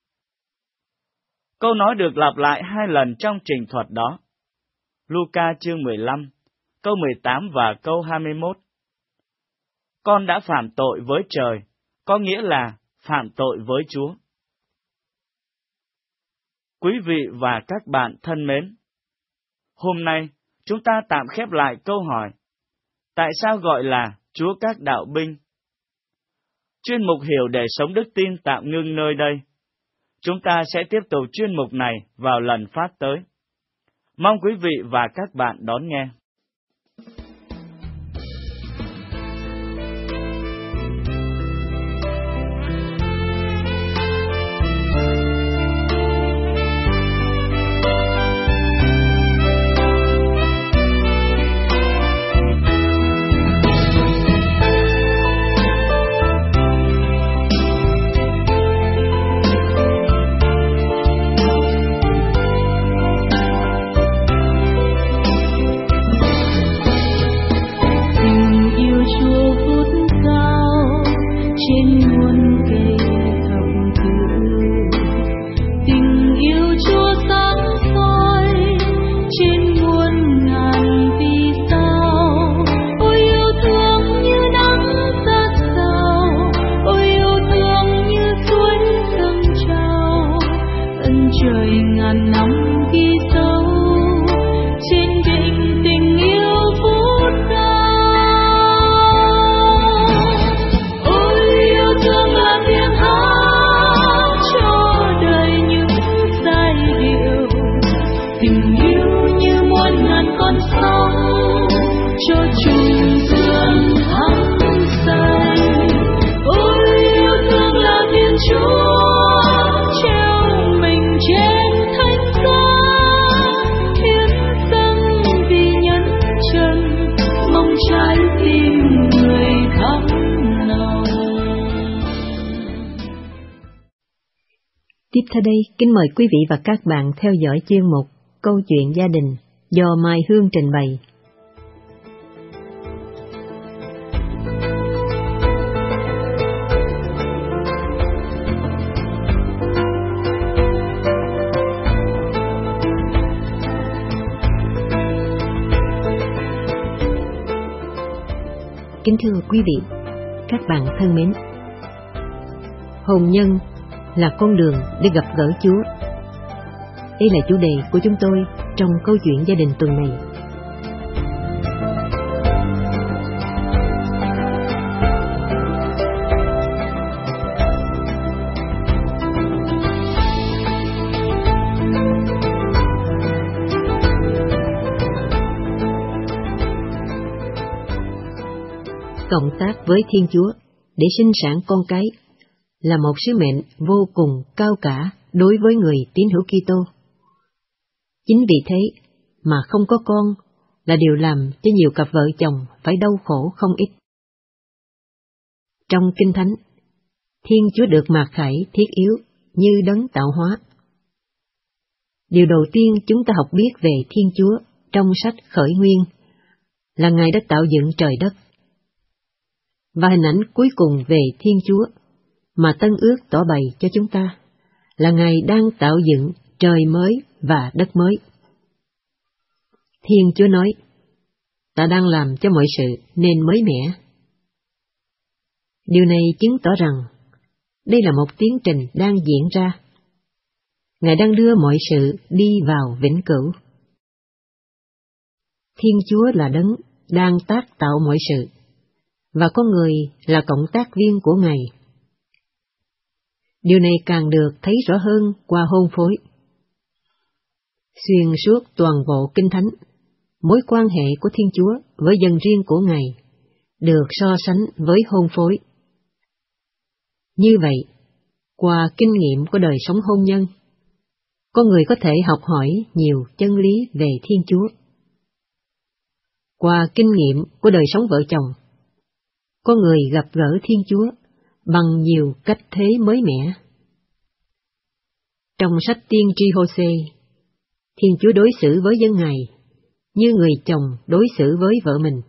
S5: Câu nói được lặp lại 2 lần trong trình thuật đó. Luca chương 15, câu 18 và câu 21. Con đã phạm tội với trời, có nghĩa là phạm tội với Chúa. Quý vị và các bạn thân mến, hôm nay chúng ta tạm khép lại câu hỏi: tại sao gọi là Chúa các đạo binh? Chuyên mục Hiểu để sống đức tin tạm ngưng nơi đây. Chúng ta sẽ tiếp tục chuyên mục này vào lần phát tới. Mong quý vị và các bạn đón nghe.
S1: Tiếp theo đây, kính mời quý vị và các bạn theo dõi chuyên mục Câu chuyện gia đình do Mai Hương trình bày. Kính thưa quý vị, các bạn thân mến, hôn nhân là con đường để gặp gỡ Chúa. Đây là chủ đề của chúng tôi trong câu chuyện gia đình tuần này. Cộng tác với Thiên Chúa để sinh sản con cái là một sứ mệnh vô cùng cao cả đối với người tín hữu Kitô. Chính vì thế mà không có con là điều làm cho nhiều cặp vợ chồng phải đau khổ không ít. Trong Kinh Thánh, Thiên Chúa được mặc khải thiết yếu như đấng tạo hóa. Điều đầu tiên chúng ta học biết về Thiên Chúa trong sách Khởi Nguyên là Ngài đã tạo dựng trời đất. Và hình ảnh cuối cùng về Thiên Chúa mà Tân Ước tỏ bày cho chúng ta là Ngài đang tạo dựng trời mới và đất mới. Thiên Chúa nói, ta đang làm cho mọi sự nên mới mẻ. Điều này chứng tỏ rằng đây là một tiến trình đang diễn ra. Ngài đang đưa mọi sự đi vào vĩnh cửu. Thiên Chúa là đấng đang tác tạo mọi sự, và con người là cộng tác viên của Ngài. Điều này càng được thấy rõ hơn qua hôn phối. Xuyên suốt toàn bộ Kinh Thánh, mối quan hệ của Thiên Chúa với dân riêng của Ngài được so sánh với hôn phối. Như vậy, qua kinh nghiệm của đời sống hôn nhân, con người có thể học hỏi nhiều chân lý về Thiên Chúa. Qua kinh nghiệm của đời sống vợ chồng, con người gặp gỡ Thiên Chúa bằng nhiều cách thế mới mẻ. Trong sách tiên tri Hô-sê, Thiên Chúa đối xử với dân Ngài như người chồng đối xử với vợ mình.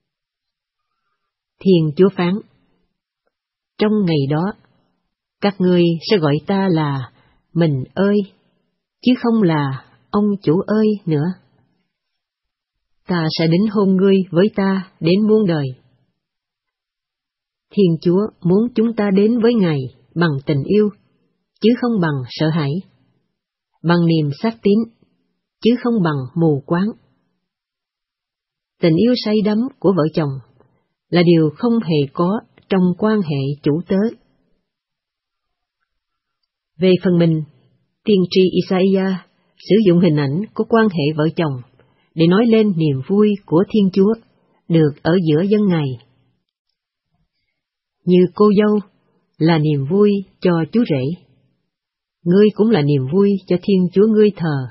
S1: Thiên Chúa phán, trong ngày đó, các ngươi sẽ gọi ta là mình ơi, chứ không là ông chủ ơi nữa. Ta sẽ đính hôn ngươi với ta đến muôn đời. Thiên Chúa muốn chúng ta đến với Ngài bằng tình yêu, chứ không bằng sợ hãi, bằng niềm xác tín, chứ không bằng mù quáng. Tình yêu say đắm của vợ chồng là điều không hề có trong quan hệ chủ tớ. Về phần mình, tiên tri Isaiah sử dụng hình ảnh của quan hệ vợ chồng để nói lên niềm vui của Thiên Chúa được ở giữa dân Ngài. Như cô dâu là niềm vui cho chú rể, ngươi cũng là niềm vui cho Thiên Chúa ngươi thờ.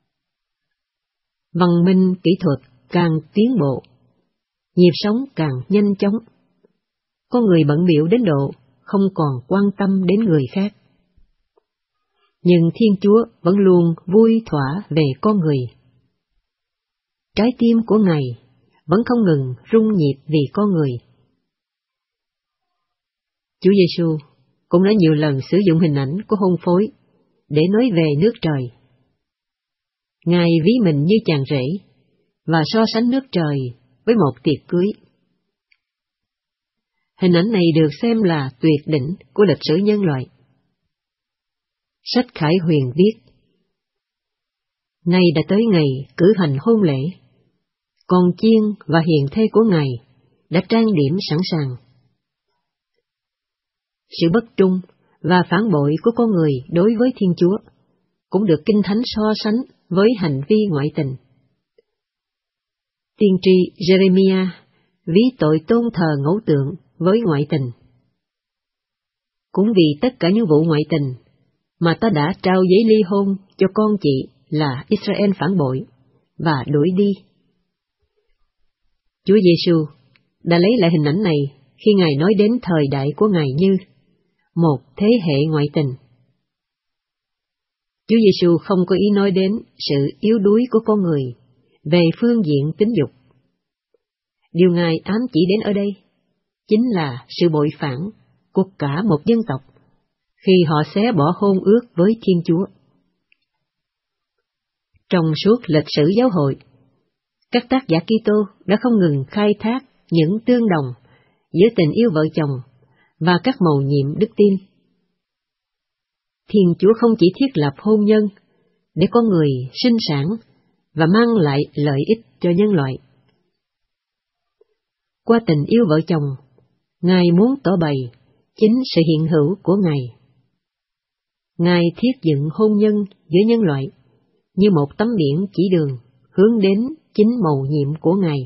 S1: Văn minh kỹ thuật càng tiến bộ, nhịp sống càng nhanh chóng, con người bận bịu đến độ không còn quan tâm đến người khác. Nhưng Thiên Chúa vẫn luôn vui thỏa về con người. Trái tim của Ngài vẫn không ngừng rung nhịp vì con người. Chúa Giêsu cũng đã nhiều lần sử dụng hình ảnh của hôn phối để nói về nước trời. Ngài ví mình như chàng rể và so sánh nước trời với một tiệc cưới. Hình ảnh này được xem là tuyệt đỉnh của lịch sử nhân loại. Sách Khải Huyền viết, nay đã tới ngày cử hành hôn lễ, con chiên và hiền thê của Ngài đã trang điểm sẵn sàng. Sự bất trung và phản bội của con người đối với Thiên Chúa cũng được Kinh Thánh so sánh với hành vi ngoại tình. Tiên tri Jeremiah ví tội tôn thờ ngẫu tượng với ngoại tình. Cũng vì tất cả những vụ ngoại tình mà ta đã trao giấy ly hôn cho con chị là Israel phản bội và đuổi đi. Chúa Giêsu đã lấy lại hình ảnh này khi Ngài nói đến thời đại của Ngài như một thế hệ ngoại tình. Chúa Giêsu không có ý nói đến sự yếu đuối của con người về phương diện tính dục. Điều Ngài ám chỉ đến ở đây chính là sự bội phản của cả một dân tộc khi họ xé bỏ hôn ước với Thiên Chúa. Trong suốt lịch sử giáo hội, các tác giả Kitô đã không ngừng khai thác những tương đồng giữa tình yêu vợ chồng và các mầu nhiệm đức tin. Thiên Chúa không chỉ thiết lập hôn nhân để con người sinh sản và mang lại lợi ích cho nhân loại. Qua tình yêu vợ chồng, Ngài muốn tỏ bày chính sự hiện hữu của Ngài. Ngài thiết dựng hôn nhân giữa nhân loại như một tấm biển chỉ đường hướng đến chính mầu nhiệm của Ngài.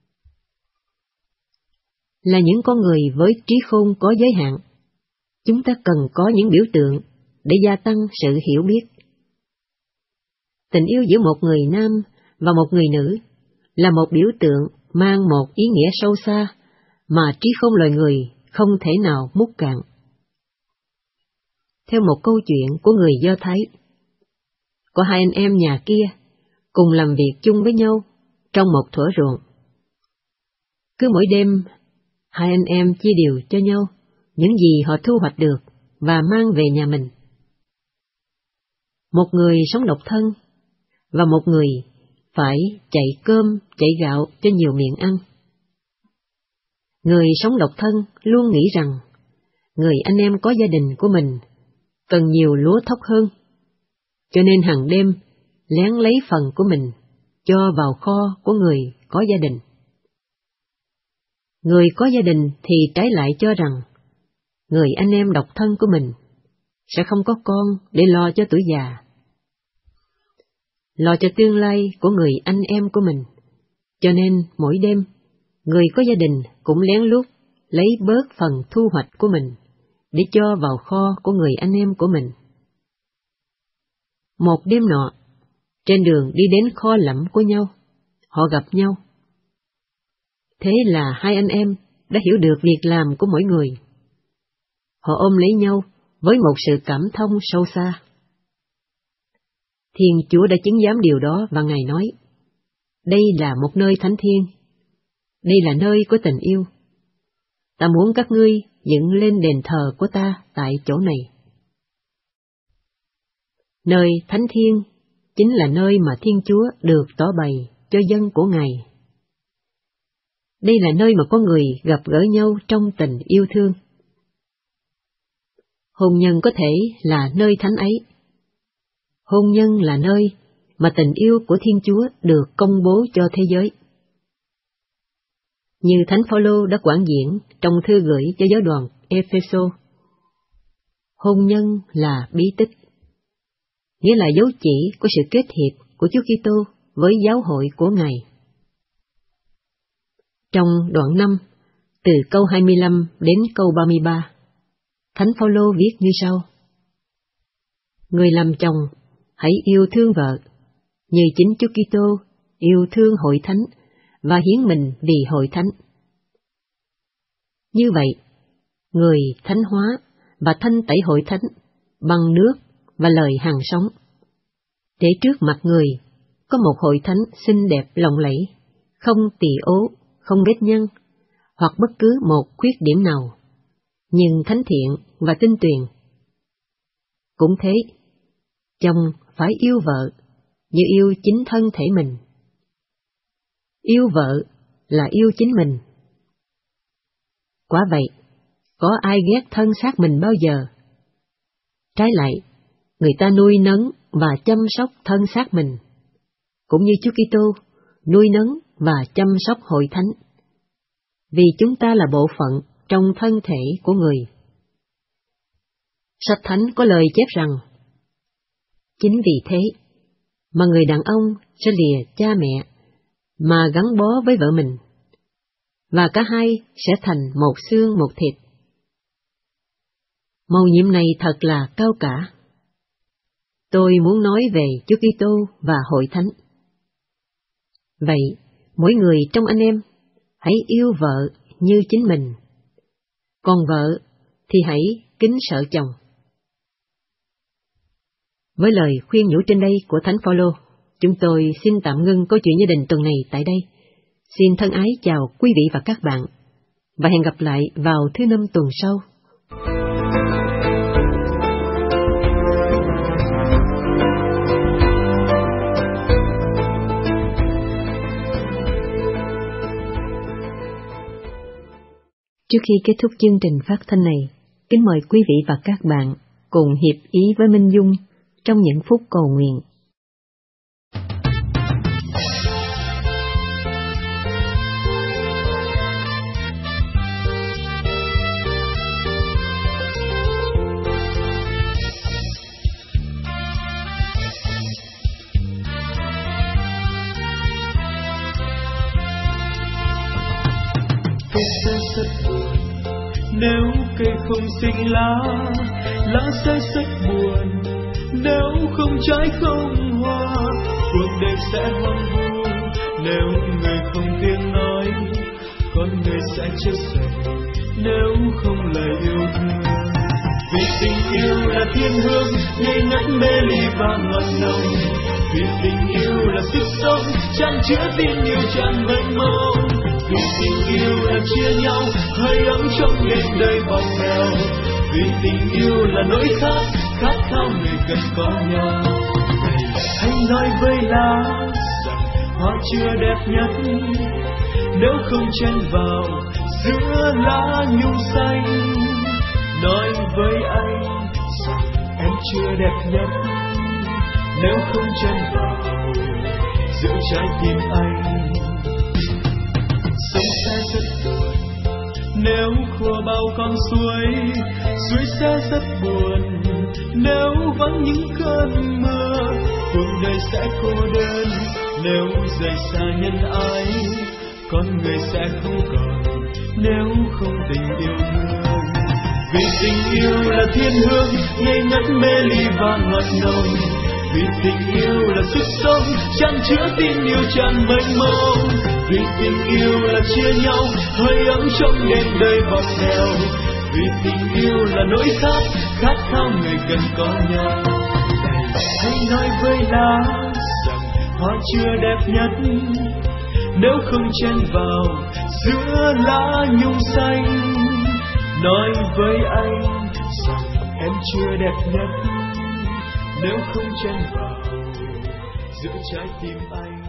S1: Là những con người với trí khôn có giới hạn, chúng ta cần có những biểu tượng để gia tăng sự hiểu biết. Tình yêu giữa một người nam và một người nữ là một biểu tượng mang một ý nghĩa sâu xa mà trí khôn loài người không thể nào múc cạn. Theo một câu chuyện của người Do Thái, có hai anh em nhà kia cùng làm việc chung với nhau trong một thửa ruộng. Cứ mỗi đêm, hai anh em chia đều cho nhau những gì họ thu hoạch được và mang về nhà mình. Một người sống độc thân và một người phải chạy cơm, chạy gạo cho nhiều miệng ăn. Người sống độc thân luôn nghĩ rằng người anh em có gia đình của mình cần nhiều lúa thóc hơn, cho nên hàng đêm lén lấy phần của mình cho vào kho của người có gia đình. Người có gia đình thì trái lại cho rằng người anh em độc thân của mình sẽ không có con để lo cho tuổi già, lo cho tương lai của người anh em của mình, cho nên mỗi đêm người có gia đình cũng lén lút lấy bớt phần thu hoạch của mình để cho vào kho của người anh em của mình. Một đêm nọ, trên đường đi đến kho lẫm của nhau, họ gặp nhau. Thế là hai anh em đã hiểu được việc làm của mỗi người. Họ ôm lấy nhau với một sự cảm thông sâu xa. Thiên Chúa đã chứng giám điều đó và Ngài nói, đây là một nơi thánh thiêng, đây là nơi của tình yêu. Ta muốn các ngươi dựng lên đền thờ của ta tại chỗ này. Nơi thánh thiêng chính là nơi mà Thiên Chúa được tỏ bày cho dân của Ngài. Đây là nơi mà con người gặp gỡ nhau trong tình yêu thương. Hôn nhân có thể là nơi thánh ấy. Hôn nhân là nơi mà tình yêu của Thiên Chúa được công bố cho thế giới. Như Thánh Phaolô đã quảng diễn trong thư gửi cho giáo đoàn Epheso, hôn nhân là bí tích, nghĩa là dấu chỉ của sự kết hiệp của Chúa Kitô với giáo hội của Ngài. Trong đoạn 5, từ câu 25 đến câu 33, Thánh Phaolô viết như sau: Người làm chồng hãy yêu thương vợ, như chính Chúa Kitô yêu thương hội thánh và hiến mình vì hội thánh. Như vậy, người thánh hóa và thanh tẩy hội thánh bằng nước và lời hằng sống, để trước mặt người có một hội thánh xinh đẹp lộng lẫy, không tỳ ố, không vết nhăn, hoặc bất cứ một khuyết điểm nào, nhưng thánh thiện và tinh tuyền. Cũng thế, chồng phải yêu vợ như yêu chính thân thể mình. Yêu vợ là yêu chính mình. Quả vậy, có ai ghét thân xác mình bao giờ? Trái lại, người ta nuôi nấng và chăm sóc thân xác mình, cũng như Chúa Kitô nuôi nấng và chăm sóc hội thánh, vì chúng ta là bộ phận trong thân thể của người. Sách Thánh có lời chép rằng, chính vì thế mà người đàn ông sẽ lìa cha mẹ mà gắn bó với vợ mình, và cả hai sẽ thành một xương một thịt. Mầu nhiệm này thật là cao cả. Tôi muốn nói về Chúa Kitô và hội thánh. Vậy, mỗi người trong anh em hãy yêu vợ như chính mình, còn vợ thì hãy kính sợ chồng. Với lời khuyên nhủ trên đây của Thánh Phaolô, chúng tôi xin tạm ngưng câu chuyện gia đình tuần này tại đây. Xin thân ái chào quý vị và các bạn, và hẹn gặp lại vào thứ Năm tuần sau. Trước khi kết thúc chương trình phát thanh này, kính mời quý vị và các bạn cùng hiệp ý với Minh Dung trong những phút cầu nguyện.
S3: Nếu cây không xinh lá sẽ rất buồn. Nếu không trái không hoa, cuộc đời sẽ hoang vu. Nếu người không tiếng nói, con người sẽ chết dần. Nếu không lời yêu thương, vì tình yêu là thiên hương ngây ngất mê ly và ngọt nồng. Vì tình yêu là sức sống chan chứa tin yêu tràn mênh mông. Vì tình yêu là chia nhau hơi ấm trong đêm đời bọc bèo. Vì tình yêu là nỗi khát khao người cần có nhau. Hãy nói với lá rằng hoa chưa đẹp nhất, nếu không chen vào giữa lá nhung xanh. Nói với anh rằng em chưa đẹp nhất, nếu không chen vào giữa trái tim anh. Sống sẽ rất buồn nếu khua bao con suối sẽ rất buồn nếu vắng những cơn mưa. Cuộc đời sẽ cô đơn nếu rời xa nhân ái, con người sẽ không còn nếu không tình yêu thương. Vì tình yêu là thiên hương ngây ngất mê ly và ngọt nồng. Vì tình yêu là sức sống chan chứa tin yêu tràn mênh mông. Vì tình yêu là chia nhau hơi ấm trong đêm đời bọt bèo. Vì tình yêu là nỗi khát khao người cần có nhau. Hãy nói với lá rằng hoa chưa đẹp nhất, nếu không chen vào giữa lá nhung xanh. Nói với anh rằng em chưa đẹp nhất, nếu không chen vào giữa trái tim anh.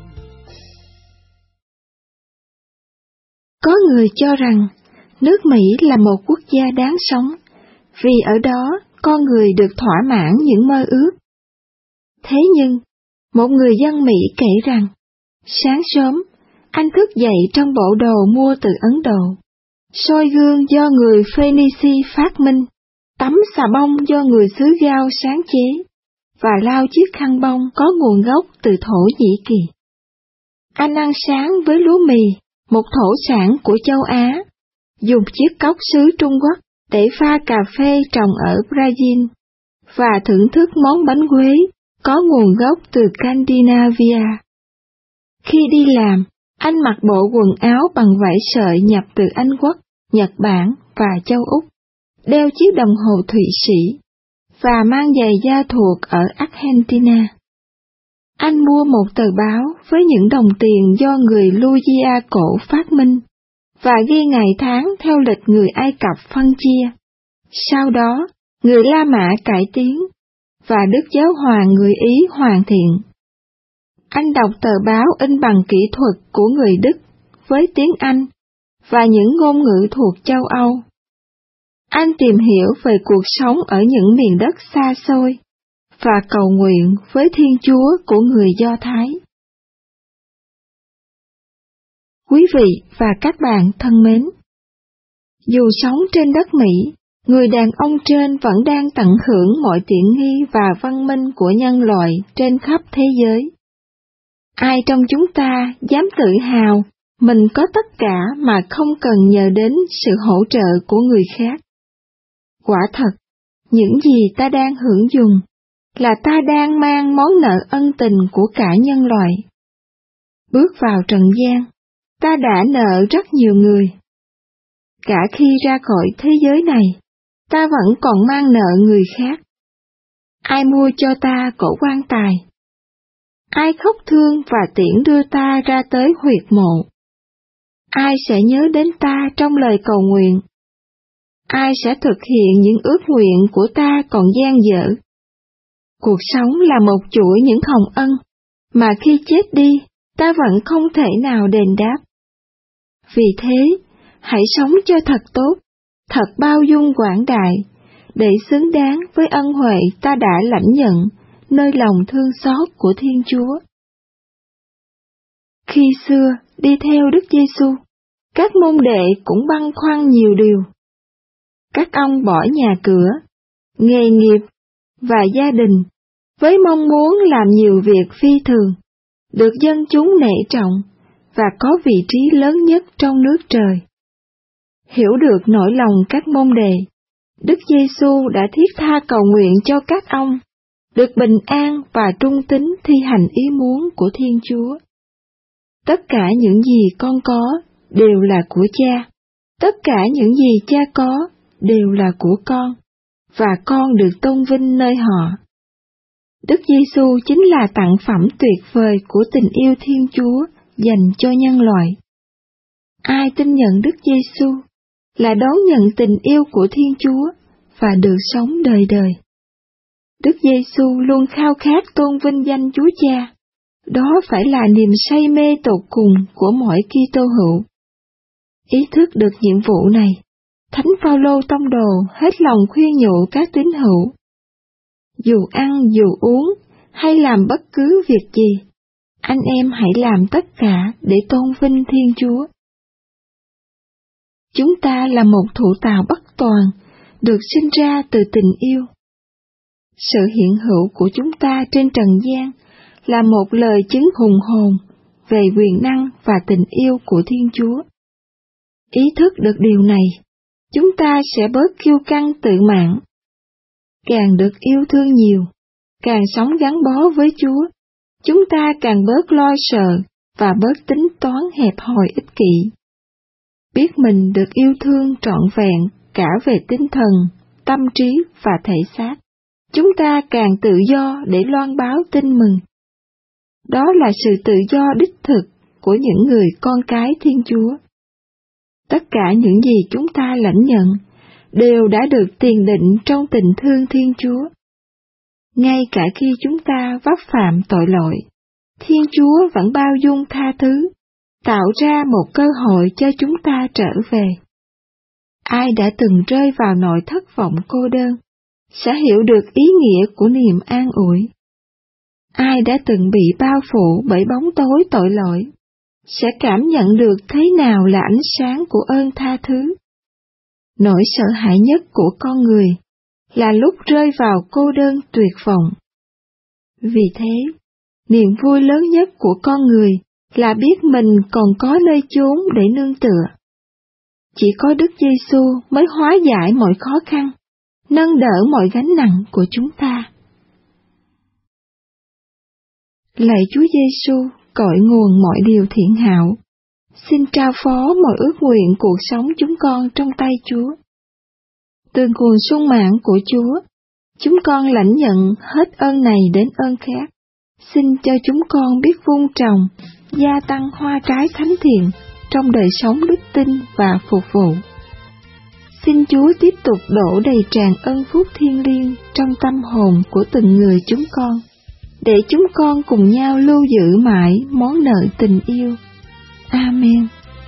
S6: Có người cho rằng nước Mỹ là một quốc gia đáng sống, vì ở đó con người được thỏa mãn những mơ ước. Thế nhưng, một người dân Mỹ kể rằng, sáng sớm, anh thức dậy trong bộ đồ mua từ Ấn Độ, soi gương do người Phoenicia phát minh, tắm xà bông do người xứ Gao sáng chế, và lau chiếc khăn bông có nguồn gốc từ Thổ Nhĩ Kỳ. Anh ăn sáng với lúa mì, một thổ sản của châu Á, dùng chiếc cốc sứ Trung Quốc để pha cà phê trồng ở Brazil, và thưởng thức món bánh quế có nguồn gốc từ Scandinavia. Khi đi làm, anh mặc bộ quần áo bằng vải sợi nhập từ Anh Quốc, Nhật Bản và châu Úc, đeo chiếc đồng hồ Thụy Sĩ, và mang giày da thuộc ở Argentina. Anh mua một tờ báo với những đồng tiền do người Lugia cổ phát minh, và ghi ngày tháng theo lịch người Ai Cập phân chia. Sau đó, người La Mã cải tiến, và Đức Giáo Hoàng người Ý hoàn thiện. Anh đọc tờ báo in bằng kỹ thuật của người Đức với tiếng Anh và những ngôn ngữ thuộc châu Âu. Anh tìm hiểu về cuộc sống ở những miền đất xa xôi và cầu nguyện với Thiên Chúa của người Do Thái. Quý vị và các bạn thân mến, dù sống trên đất Mỹ, người đàn ông trên vẫn đang tận hưởng mọi tiện nghi và văn minh của nhân loại trên khắp thế giới. Ai trong chúng ta dám tự hào mình có tất cả mà không cần nhờ đến sự hỗ trợ của người khác? Quả thật, những gì ta đang hưởng dùng là ta đang mang món nợ ân tình của cả nhân loại. Bước vào trần gian, ta đã nợ rất nhiều người. Cả khi ra khỏi thế giới này, ta vẫn còn mang nợ người khác. Ai mua cho ta cổ quan tài? Ai khóc thương và tiễn đưa ta ra tới huyệt mộ? Ai sẽ nhớ đến ta trong lời cầu nguyện? Ai sẽ thực hiện những ước nguyện của ta còn dang dở? Cuộc sống là một chuỗi những hồng ân, mà khi chết đi, ta vẫn không thể nào đền đáp. Vì thế, hãy sống cho thật tốt, thật bao dung quảng đại, để xứng đáng với ân huệ ta đã lãnh nhận nơi lòng thương xót của Thiên Chúa. Khi xưa đi theo Đức Giêsu, các môn đệ cũng băn khoăn nhiều điều. Các ông bỏ nhà cửa, nghề nghiệp và gia đình với mong muốn làm nhiều việc phi thường, được dân chúng nể trọng và có vị trí lớn nhất trong nước trời. Hiểu được nỗi lòng các môn đệ, Đức Giêsu đã thiết tha cầu nguyện cho các ông được bình an và trung tín thi hành ý muốn của Thiên Chúa. Tất cả những gì con có đều là của Cha, tất cả những gì Cha có đều là của con, và con được tôn vinh nơi họ. Đức Giêsu chính là tặng phẩm tuyệt vời của tình yêu Thiên Chúa dành cho nhân loại. Ai tin nhận Đức Giêsu là đón nhận tình yêu của Thiên Chúa và được sống đời đời. Đức Giêsu luôn khao khát tôn vinh danh Chúa Cha. Đó phải là niềm say mê tột cùng của mỗi Kitô hữu. Ý thức được nhiệm vụ này, Thánh Phaolô tông đồ hết lòng khuyên nhủ các tín hữu. Dù ăn, dù uống, hay làm bất cứ việc gì, anh em hãy làm tất cả để tôn vinh Thiên Chúa. Chúng ta là một thụ tạo bất toàn, được sinh ra từ tình yêu. Sự hiện hữu của chúng ta trên trần gian là một lời chứng hùng hồn về quyền năng và tình yêu của Thiên Chúa. Ý thức được điều này, chúng ta sẽ bớt kiêu căng tự mãn. Càng được yêu thương nhiều, càng sống gắn bó với Chúa, chúng ta càng bớt lo sợ và bớt tính toán hẹp hòi ích kỷ. Biết mình được yêu thương trọn vẹn cả về tinh thần, tâm trí và thể xác, chúng ta càng tự do để loan báo tin mừng. Đó là sự tự do đích thực của những người con cái Thiên Chúa. Tất cả những gì chúng ta lãnh nhận đều đã được tiền định trong tình thương Thiên Chúa. Ngay cả khi chúng ta vấp phạm tội lỗi, Thiên Chúa vẫn bao dung tha thứ, tạo ra một cơ hội cho chúng ta trở về. Ai đã từng rơi vào nỗi thất vọng cô đơn, sẽ hiểu được ý nghĩa của niềm an ủi. Ai đã từng bị bao phủ bởi bóng tối tội lỗi, sẽ cảm nhận được thế nào là ánh sáng của ơn tha thứ. Nỗi sợ hãi nhất của con người là lúc rơi vào cô đơn tuyệt vọng. Vì thế, niềm vui lớn nhất của con người là biết mình còn có nơi chốn để nương tựa. Chỉ có Đức Giêsu mới hóa giải mọi khó khăn, nâng đỡ mọi gánh nặng của chúng ta. Lạy Chúa Giêsu, cội nguồn mọi điều thiện hảo, xin trao phó mọi ước nguyện cuộc sống chúng con trong tay Chúa. Từ nguồn sung mãn của Chúa, chúng con lãnh nhận hết ơn này đến ơn khác. Xin cho chúng con biết vun trồng, gia tăng hoa trái thánh thiện trong đời sống đức tin và phục vụ. Xin Chúa tiếp tục đổ đầy tràn ân phúc thiêng liêng trong tâm hồn của từng người chúng con, để chúng con cùng nhau lưu giữ mãi món nợ tình yêu. Amen.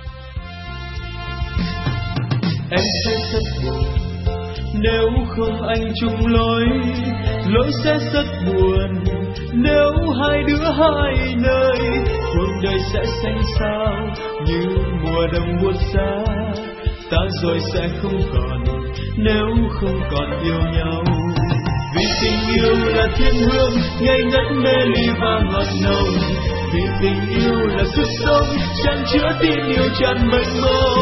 S3: Em sẽ rất buồn nếu không anh chung lối sẽ rất buồn nếu hai đứa hai nơi. Cuộc đời sẽ xanh xao như mùa đông buốt giá, ta rồi sẽ không còn nếu không còn yêu nhau. Vì tình yêu là thiên hương ngây ngất mê ly và ngọt nồng, vì tình yêu là sức sống chan chứa tin yêu tràn mênh mông.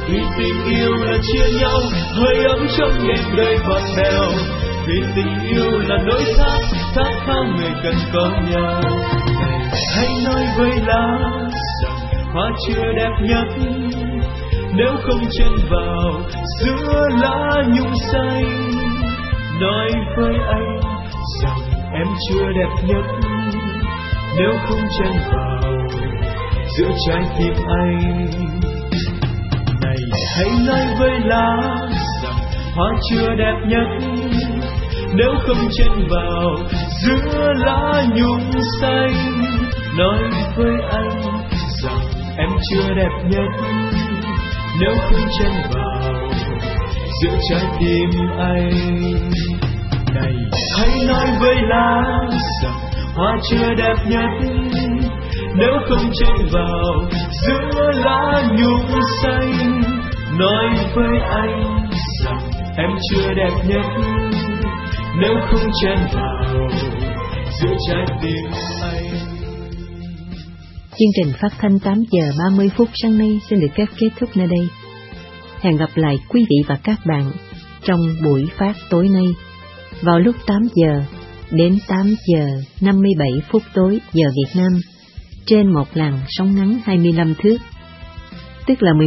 S3: Vì tình yêu là chia nhau, hơi ấm trong đêm đời ngọt ngào. Vì tình yêu là nỗi khát khao người cần có nhau. Hãy nói với lá rằng hoa chưa đẹp nhất, nếu không chen vào giữa lá nhung xanh. Nói với anh rằng em chưa đẹp nhất, nếu không chen vào giữa trái tim anh. Này hãy nói với lá rằng hoa chưa đẹp nhất, nếu không chen vào giữa lá nhung xanh. Nói với anh rằng em chưa đẹp nhất, nếu không chen vào giữa trái tim anh. Này hãy nói với lá rằng hoa chưa đẹp nhất, nếu không chen vào giữa lá nhung xanh. Nói với anh rằng em chưa đẹp nhất, nếu không chen vào giữa trái tim anh.
S1: Chương trình phát thanh 8 giờ 30 phút sáng nay xin được phép kết thúc nơi đây. Hẹn gặp lại quý vị và các bạn trong buổi phát tối nay vào lúc 8 giờ đến 8 giờ 57 phút tối giờ Việt Nam trên một làn sóng ngắn 25 thước, tức là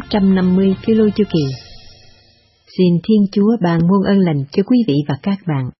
S1: 11.850 kilo chu kỳ. Xin Thiên Chúa ban muôn ơn lành cho quý vị và các bạn.